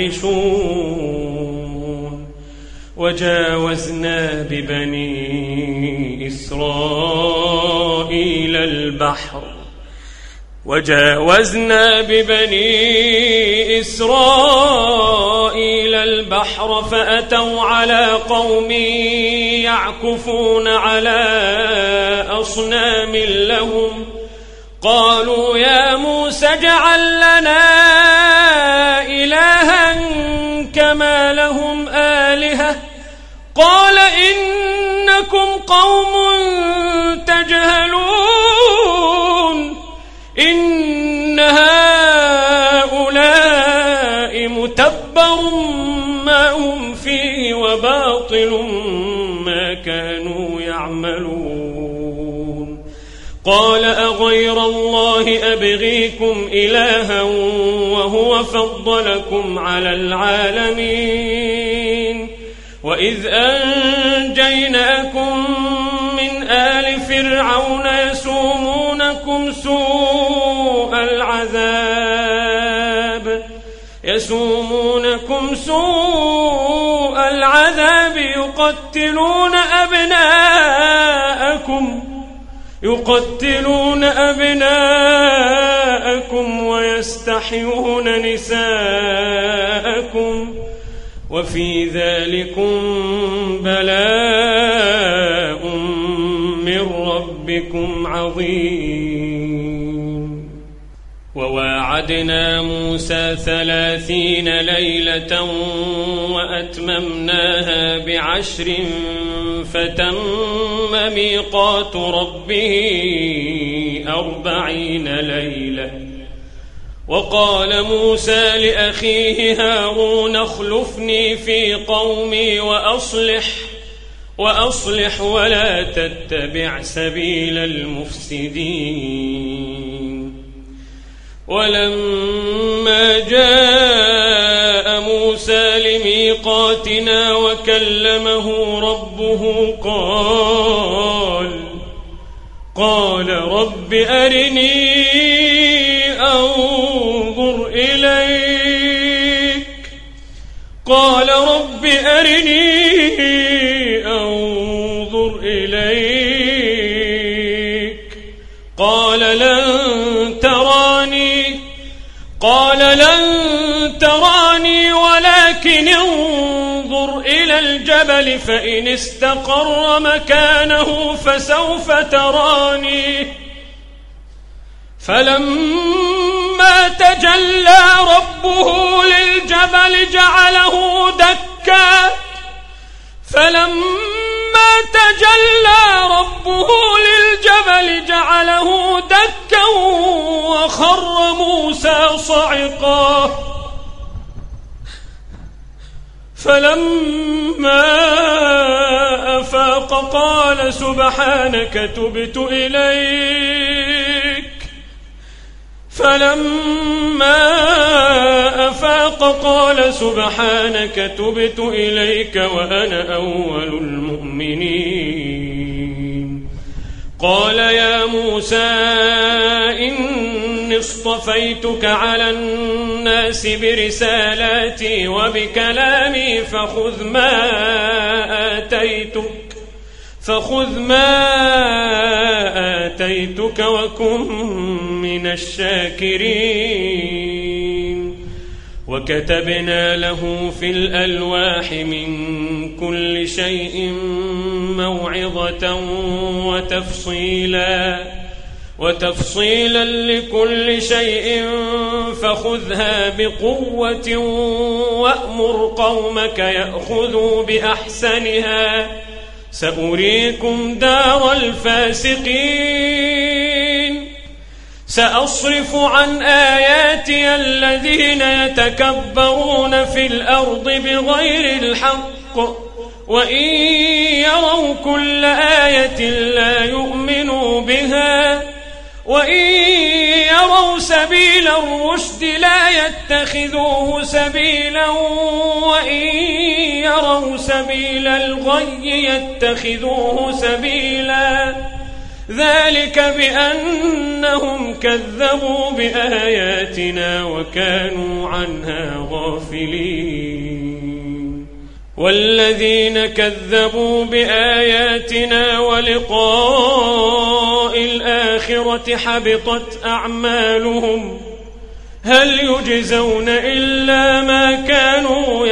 يعرشون وجاوزنا ببني إسرائيل البحر وجاوزنا ببني إسرائيل البحر فأتوا على قوم يعكفون على أصنام لهم قالوا يا موسى اجعل لنا إلها كما لهم آلهة قال إنكم قوم تجهلون إن هؤلاء متبر ما هم فيه وباطل ما كانوا يعملون قال أغير الله أبغيكم إلها وهو فضلكم على العالمين وإذ أنجيناكم من آل فرعون يسومونكم سوء العذاب يسومونكم سوء العذاب يقتلون أبناءكم يقتلون أبناءكم ويستحيون نساءكم وفي ذلكم بلاء من ربكم عظيم وواعدنا موسى ثلاثين ليلة وأتممناها بعشر فتم ميقات ربه أربعين ليلة وقال موسى لأخيه هارون اخلفني في قومي وأصلح وأصلح ولا تتبع سبيل المفسدين ولما جاء موسى لميقاتنا وكلمه ربه قال قال رب أرني أنظر إليك قال رب أرني أنظر إليك قال لن تراني قال لن تراني ولكن انظر إلى الجبل الجبل فإن استقر مكانه فسوف تراني فلما تجلى ربه للجبل جعله دكا فلما تجلى ربه للجبل جعله دكا وخر موسى صعقا فلما أفاق قال سبحانك تبت إليك فلما أفاق قال سبحانك تبت إليك وأنا أول المؤمنين قال يا موسى إني اصطفيتك على الناس برسالاتي وبكلامي فخذ ما آتيتك فخذ ما آتيتك وكن من الشاكرين وكتبنا له في الألواح من كل شيء موعظة وتفصيلا وتفصيلا لكل شيء فخذها بقوة وأمر قومك يأخذوا بأحسنها سأريكم دار الفاسقين سأصرف عن آياتي الذين يتكبرون في الأرض بغير الحق وإن يروا كل آية لا يؤمنوا بها وإن يروا سبيل الرشد لا يتخذوه سبيلا وإن يروا سبيل الغي يتخذوه سبيلا ذلك بأنهم كذبوا بآياتنا وكانوا عنها غافلين والذين كذبوا بآياتنا ولقاء الآخرة حبطت أعمالهم هل يجزون إلا ما كانوا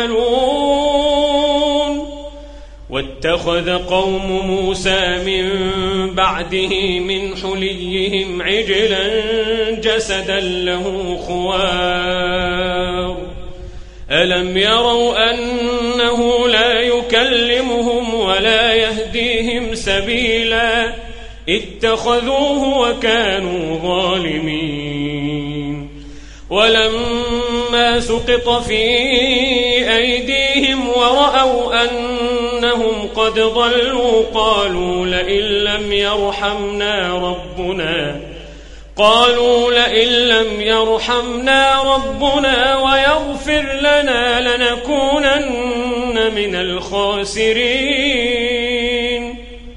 يعملون واتخذ قوم موسى من بعده من حليهم عجلا جسدا له خوار ألم يروا أنه لا يكلمهم ولا يهديهم سبيلا اتخذوه وكانوا ظالمين ولما سقط في أيديهم ورأوا أنهم قد ضلوا قالوا لئن لم يرحمنا ربنا قالوا لئن لم يرحمنا ربنا ويغفر لنا لنكونن من الخاسرين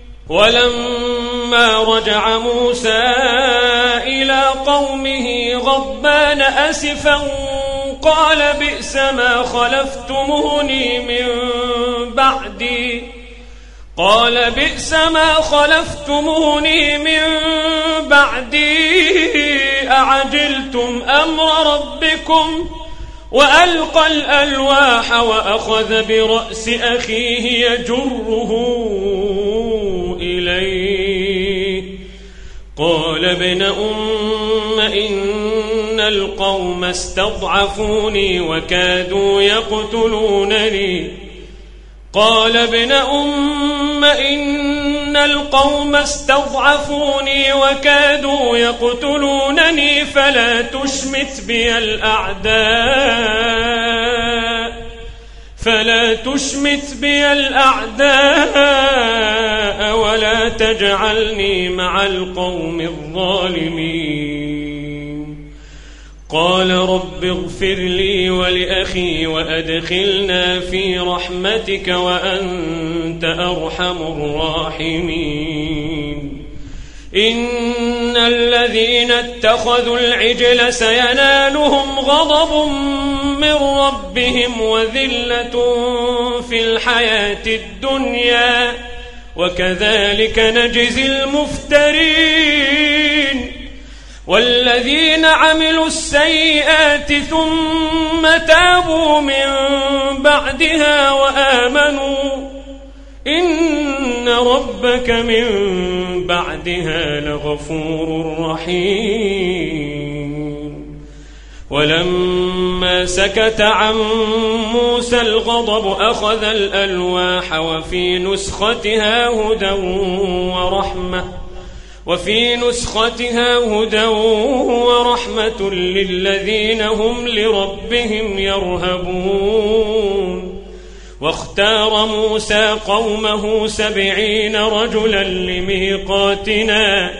ولما رجع موسى إلى قومه غضبان أسفا قال بئس ما خلفتموني من بعدي قال بئس ما خلفتموني من بعدي أعجلتم أمر ربكم وألقى الألواح وأخذ برأس أخيه يجره إليه قال ابن أم إن القوم استضعفوني وكادوا يقتلونني قال ابن أم إن القوم استضعفوني وكادوا يقتلونني فلا تشمت بي الأعداء فلا تشمت بي الأعداء ولا تجعلني مع القوم الظالمين قال رب اغفر لي ولأخي وأدخلنا في رحمتك وأنت أرحم الراحمين إن الذين اتخذوا العجل سينالهم غضب من ربهم وذلة في الحياة الدنيا وكذلك نجزي المفترين والذين عملوا السيئات ثم تابوا من بعدها وآمنوا إن ربك من بعدها لغفور رحيم. ولما سكت عن موسى الغضب أخذ الألواح وفي نسختها هدى ورحمة وفي نسختها هدى ورحمة للذين هم لربهم يرهبون. واختار موسى قومه سبعين رجلا لميقاتنا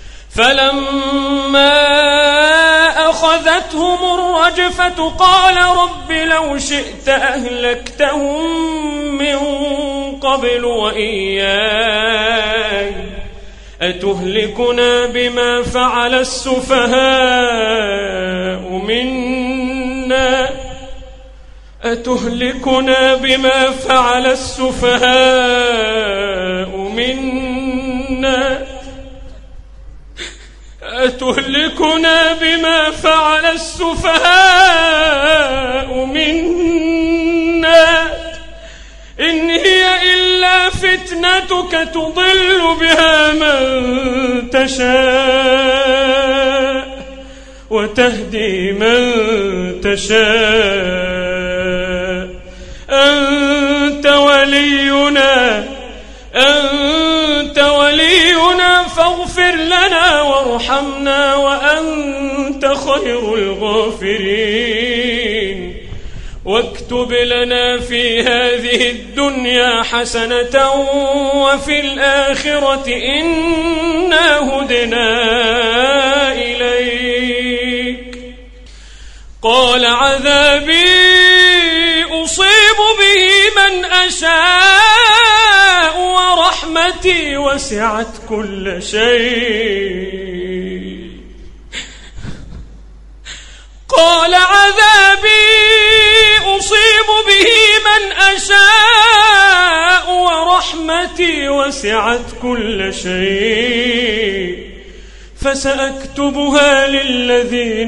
فلما أخذتهم الرجفة قال رب لو شئت أهلكتهم من قبل وإياي أتهلكنا بما فعل السفهاء منا أتهلكنا بما فعل السفهاء منا أتهلكنا بما فعل السفهاء منا إن هي إلا فتنتك تضل بها من تشاء وتهدي من تشاء أنت ولينا أنت ولينا فاغفر لنا وارحمنا وأنت خير الغافرين. واكتب لنا في هذه الدنيا حسنة وفي الآخرة إنا هدنا إليك. قال عذابي أصيب به من أشاء ورحمتي وسعت كل شيء. قال عذابي أصيب به من أشاء ورحمتي وسعت كل شيء فسأكتبها للذين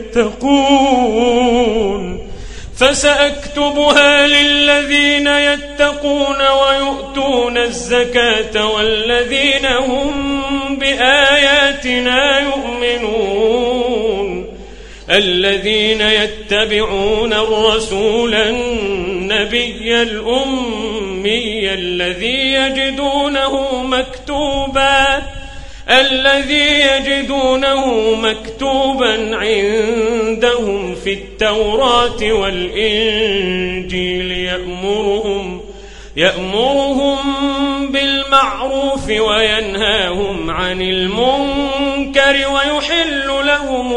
يتقون فسأكتبها للذين يتقون ويؤتون الزكاة والذين هم بآياتنا يؤمنون الذين يتبعون الرسول النبي الأمي الذي يجدونه مكتوبا الذي يجدونه مكتوبا عندهم في التوراة والإنجيل يأمرهم يأمرهم بالمعروف وينهاهم عن المنكر ويحل لهم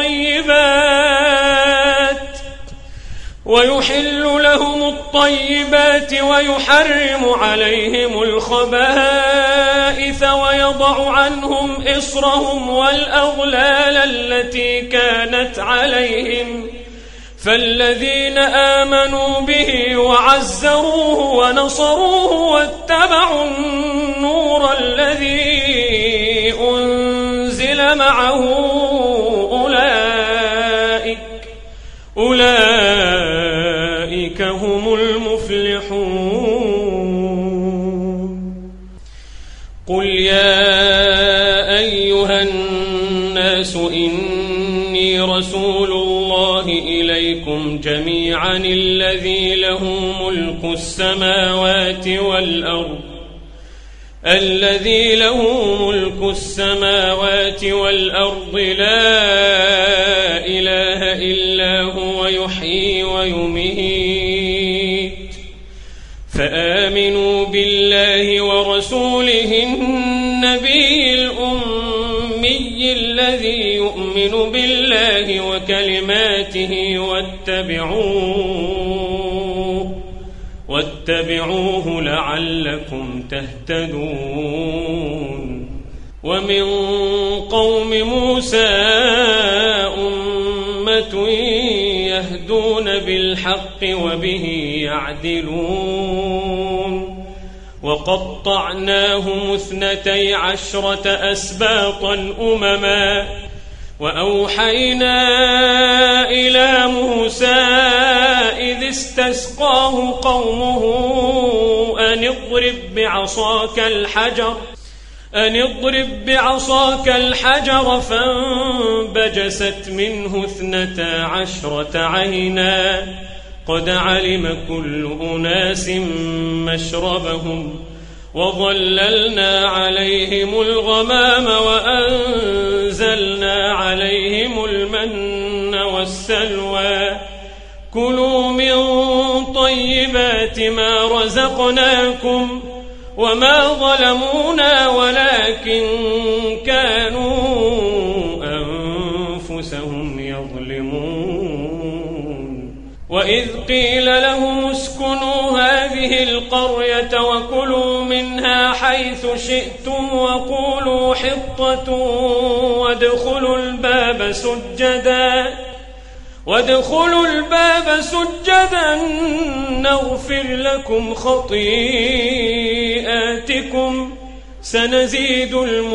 الطيبات ويحل لهم الطيبات ويحرم عليهم الخبائث ويضع عنهم إصرهم والأغلال التي كانت عليهم فالذين آمنوا به وعزروه ونصروه واتبعوا النور الذي أنزل معه أولئك أولئك هم المفلحون. قل يا أيها الناس إني رسول الله إليكم جميعا الذي له ملك السماوات والأرض الذي له ملك السماوات والأرض لا إله إلا هو يحيي ويميت فآمنوا بالله ورسوله النبي الأمي الذي يؤمن بالله وكلماته واتبعوه واتبعوه لعلكم تهتدون. ومن قوم موسى أمة يهدون بالحق وبه يعدلون وقطعناهم اثنتي عشرة أسباطا أمما وأوحينا إلى موسى إذ استسقاه قومه أن اضرب بعصاك الحجر أن اضرب بعصاك الحجر فانبجست منه اثنتا عشرة عينا قد علم كل أناس مشربهم وظللنا عليهم الغمام وأنزلنا عليهم المن والسلوى كلوا من طيبات ما رزقناكم وما ظلمونا ولكن كانوا أنفسهم يظلمون وإذ قيل لهم اسكنوا هذه القرية وكلوا منها حيث شئتم وقولوا حطة وادخلوا الباب سجدا وادخلوا الباب سجدا نغفر لكم خطيئاتكم سنزيد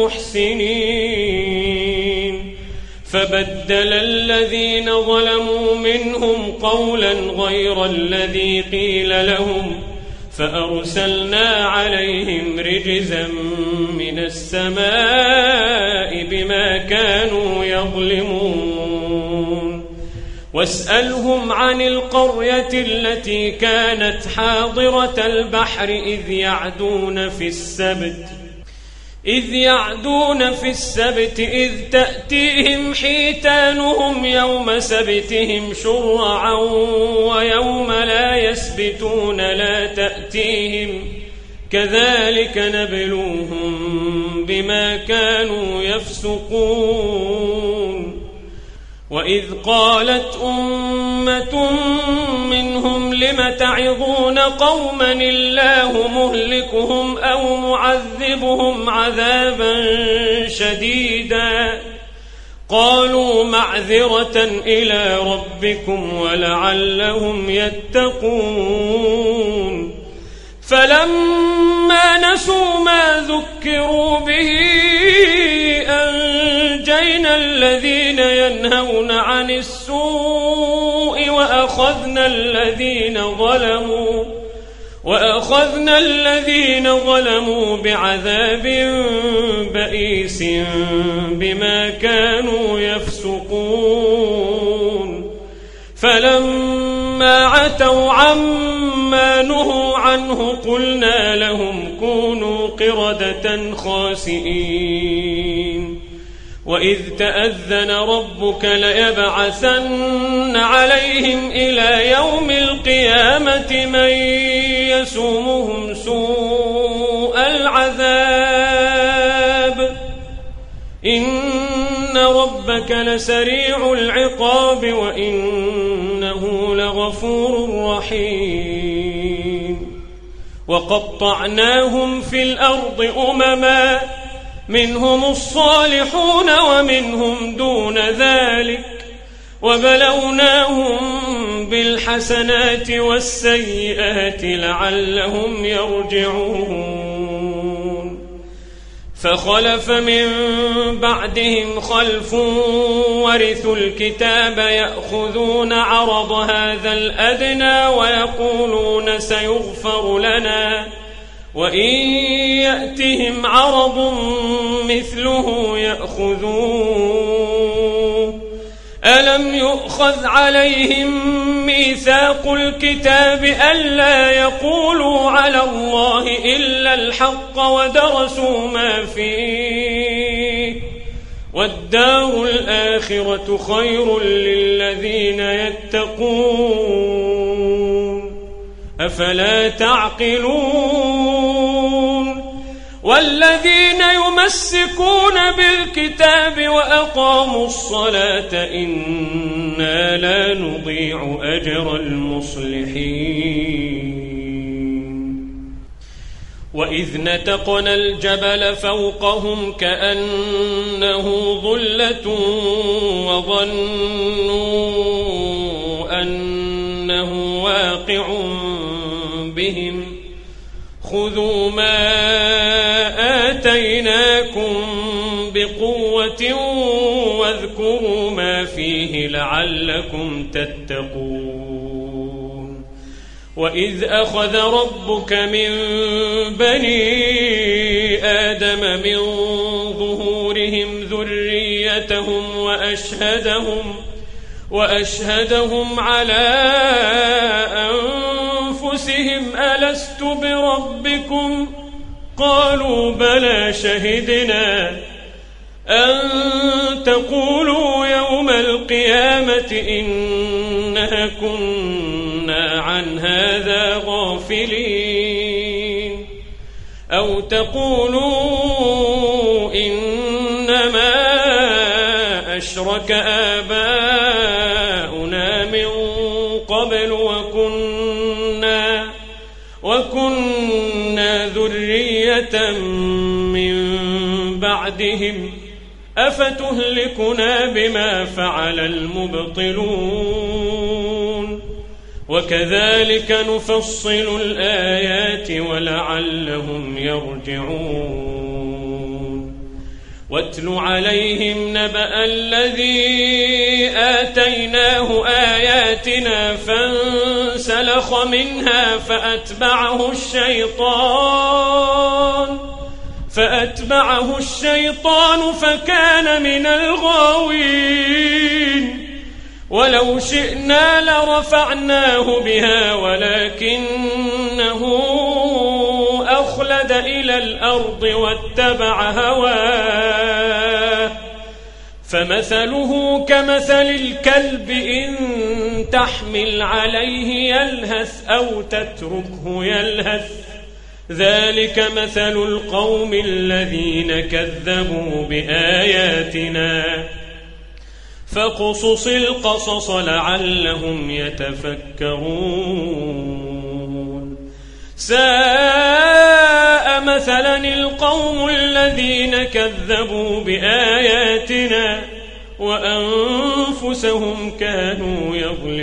المحسنين فبدل الذين ظلموا منهم قولا غير الذي قيل لهم فأرسلنا عليهم رجزا من السماء بما كانوا يظلمون واسألهم عن القرية التي كانت حاضرة البحر إذ يعدون في السبت إذ يعدون في السبت إذ تأتيهم حيتانهم يوم سبتهم شرعا ويوم لا يسبتون لا تأتيهم كذلك نبلوهم بما كانوا يفسقون وإذ قالت أمة منهم لم تعظون قوما الله مهلكهم أو معذبهم عذابا شديدا قالوا معذرة إلى ربكم ولعلهم يتقون فلما نسوا ما ذكروا به أنجينا الذين ينهون عن السوء وأخذنا الذين ظلموا وأخذنا الذين ظلموا بعذاب بئيس بما كانوا يفسقون فلما عتوا عما نهوا عنه قلنا لهم كونوا قردة خاسئين وإذ تأذن ربك ليبعثن عليهم إلى يوم القيامة من يسومهم سوء العذاب إن ربك لسريع العقاب وإنه لغفور رحيم وقطعناهم في الأرض أمما منهم الصالحون ومنهم دون ذلك وبلوناهم بالحسنات والسيئات لعلهم يرجعون فخلف من بعدهم خلف ورثوا الكتاب يأخذون عرض هذا الأدنى ويقولون سيغفر لنا وإن يأتهم عرض مثله يأخذوه ألم يؤخذ عليهم ميثاق الكتاب ألا يقولوا على الله إلا الحق ودرسوا ما فيه والدار الآخرة خير للذين يتقون أفلا تعقلون والذين يمسكون بالكتاب وأقاموا الصلاة إنا لا نضيع أجر المصلحين وإذ نتقنا الجبل فوقهم كأنه ظلة وظنوا أنه واقع بهم خذوا ما آتيناكم بقوة واذكروا ما فيه لعلكم تتقون. وإذ أخذ ربك من بني آدم من ظهورهم ذريتهم وأشهدهم وأشهدهم على أنفسهم ألست بربكم قالوا بلى شهدنا أن تقولوا يوم القيامة إنا كنا عن هذا غافلين أو تقولوا إنما أشرك آباؤنا من قبل وكنا وكنا ذرية من بعدهم أفتهلكنا بما فعل المبطلون وكذلك نفصل الآيات ولعلهم يرجعون. واتل عليهم نبأ الذي آتيناه آياتنا فانسلخ منها فأتبعه الشيطان فأتبعه الشيطان فكان من الغاوين ولو شئنا لرفعناه بها ولكنه أخلد إلى الأرض واتبع هواه فمثله كمثل الكلب إن تحمل عليه يلهث أو تتركه يلهث ذلك مثل القوم الذين كذبوا بآياتنا فاقصص القصص لعلهم يتفكرون. ساء مثلا القوم الذين كذبوا بآياتنا وأنفسهم كانوا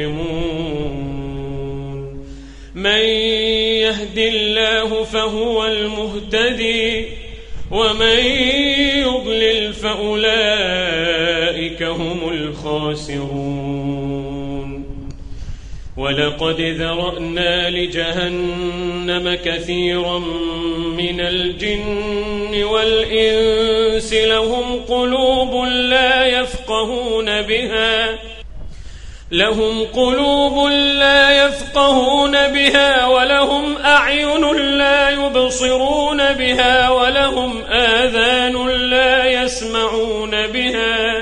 يظلمون. من يهد الله فهو المهتدي ومن يضلل فأولئك هم الخاسرون. ولقد ذرأنا لجهنم كثيرا من الجن والإنس لهم قلوب لا يفقهون بها لهم قلوب لا يفقهون بها ولهم أعين لا يبصرون بها ولهم آذان لا يسمعون بها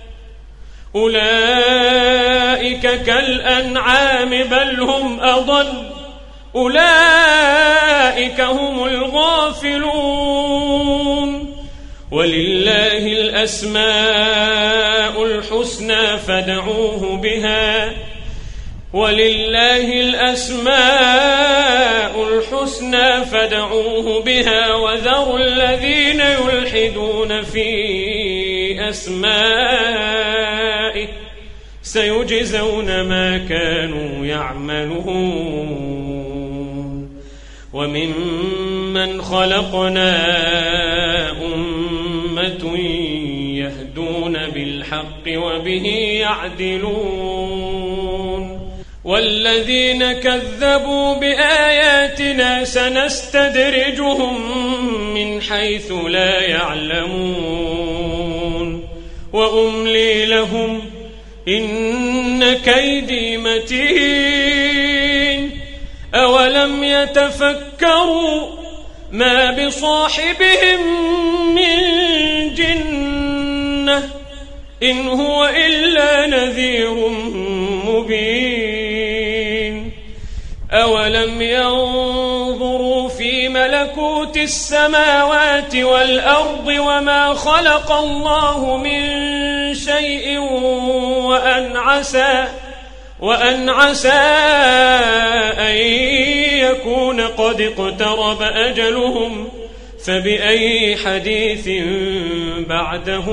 أولئك كالأنعام بل هم أضل أولئك هم الغافلون. ولله الأسماء الحسنى فادعوه بها ولله الأسماء الحسنى فادعوه بها وذروا الذين يلحدون في أسمائه سيجزون ما كانوا يعملون. وممن خلقنا أمة يهدون بالحق وبه يعدلون. والذين كذبوا بآياتنا سنستدرجهم من حيث لا يعلمون وأملي لهم إن كيدي متين. أولم يتفكروا ما بصاحبهم من جنة إن هو إلا نذير مبين. أولم ينظروا في ملكوت السماوات والأرض وما خلق الله من شيء وأن عسى وأن عسى أن يكون قد اقترب أجلهم فبأي حديث بعده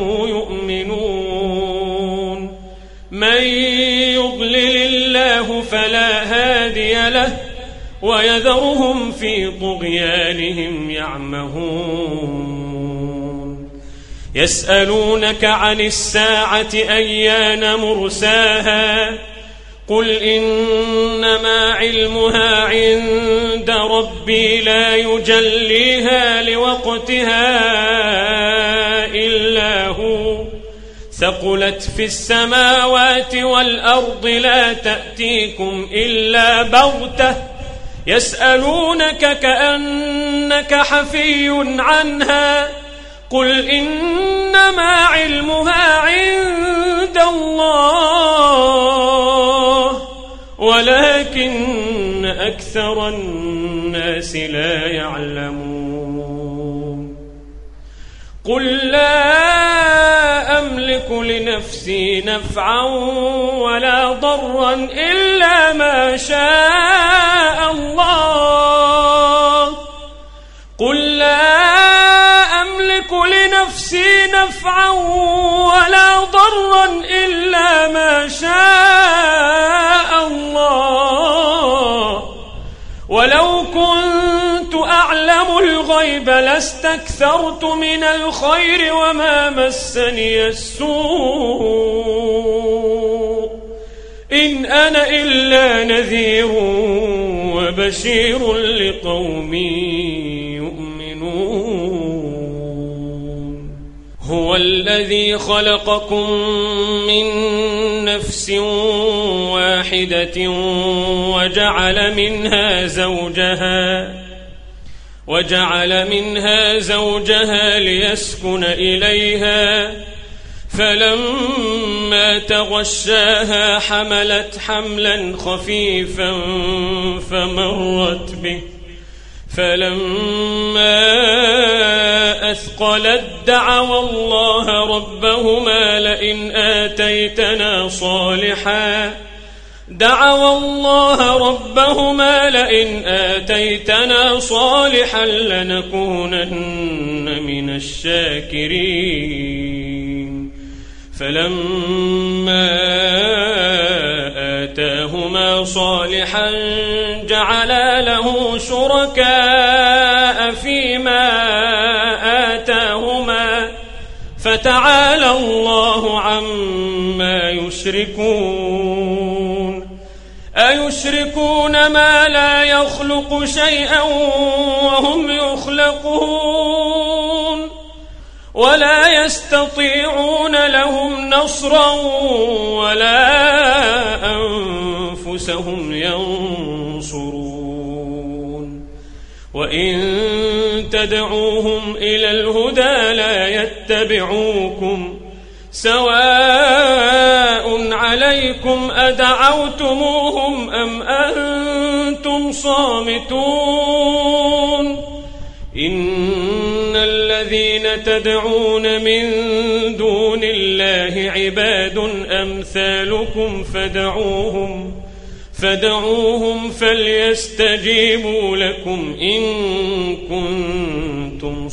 يؤمنون. من يضلل الله فلا هادي له ويذرهم في طغيانهم يعمهون. يسألونك عن الساعة أيان مرساها قل إنما علمها عند ربي لا يجليها لوقتها إلا هو ثقلت في السماوات والأرض لا تأتيكم إلا بغتة يسألونك كأنك حفي عنها قل إنما علمها عند الله ولكن أكثر الناس لا يعلمون قل لا أملك لنفسي نفعا ولا ضرا إلا ما شاء الله قل لا أملك لنفسي نفعا ولا ضرا إلا ما شاء الله ولو كنت أعلم الغيب لاستكثرت من الخير وما مسني السوء إن أنا إلا نذير وبشير لقوم يؤمنون هو الذي خلقكم من نفس واحدة وجعل منها زوجها وجعل منها زوجها ليسكن إليها فلما تغشاها حملت حملا خفيفا فمرت به فلما أثقلت دعوا الله ربهما لئن آتيتنا صالحا دعوا الله ربهما لئن آتيتنا صالحا لنكونن من الشاكرين فلما آتاهما صالحا جعلا له شركاء فيما آتاهما فتعالى الله عما يشركون أيشركون ما لا يخلق شيئا وهم يخلقون ولا يستطيعون لهم نصرا ولا أنفسهم ينصرون وإن تدعوهم إلى الهدى لا يتبعوكم سواء عليكم أدعوتموهم أم أنتم صامتون إن الذين تدعون من دون الله عباد أمثالكم فدعوهم فدعوهم فليستجيبوا لكم إن كنتم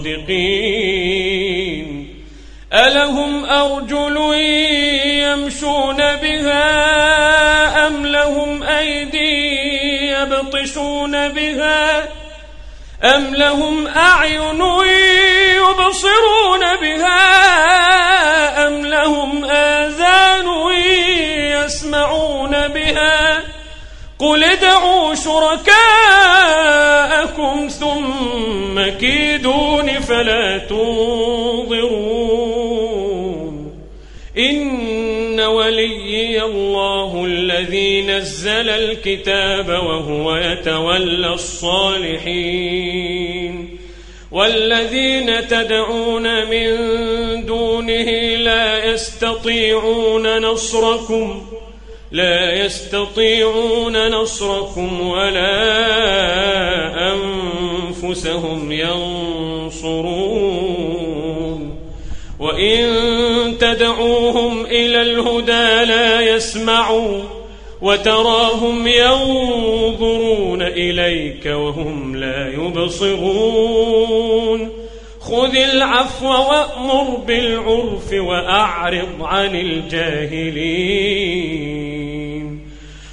صادقين ألهم أرجل يمشون بها أم لهم أيدي يبطشون بها أم لهم أعين يبصرون بها أم لهم آذان يسمعون بها قل ادعوا شركاءكم ثم كيدون فلا تنظرون إن وليي الله الذي نزل الكتاب وهو يتولى الصالحين والذين تدعون من دونه لا يستطيعون نصركم لا يستطيعون نصركم ولا أنفسهم ينصرون وإن تدعوهم إلى الهدى لا يسمعوا وتراهم ينظرون إليك وهم لا يبصرون خذ العفو وأمر بالعرف وأعرض عن الجاهلين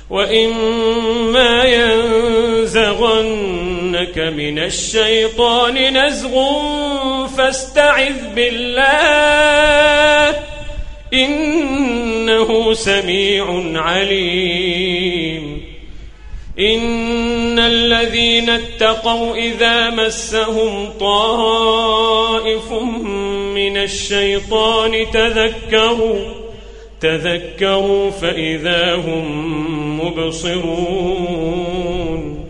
وإما ينزغنك من الشيطان نزغ فاستعذ بالله إنه سميع عليم. إن الذين اتقوا إذا مسهم طائف من الشيطان تذكروا تذكروا فإذا هم مبصرون.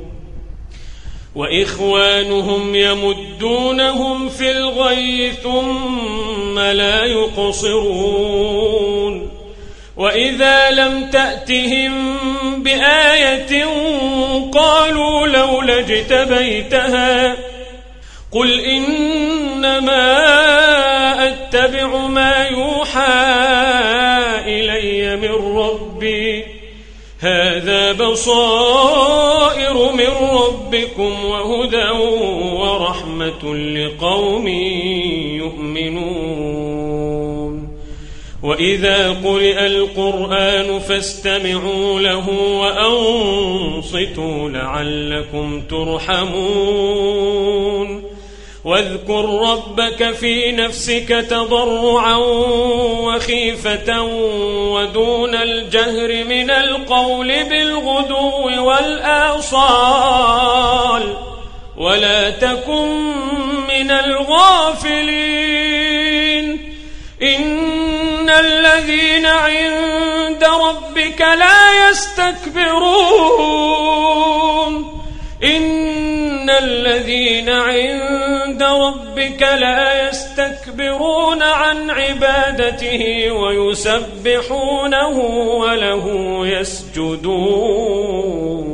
وإخوانهم يمدونهم في الغي ثم لا يقصرون. وإذا لم تأتهم بآية قالوا لولا اجتبيتها قل إنما أتبع ما يوحى إلي من ربي هذا بصائر من ربكم وهدى ورحمة لقوم يؤمنون. وإذا قرئ القرآن فاستمعوا له وأنصتوا لعلكم ترحمون. واذكر ربك في نفسك تضرعا وخيفة ودون الجهر من القول بالغدو والآصال ولا تكن من الغافلين. إن الذين عند ربك لا يستكبرون إن الذين عند ربك لا يستكبرون عن عبادته ويسبحونه وله يسجدون.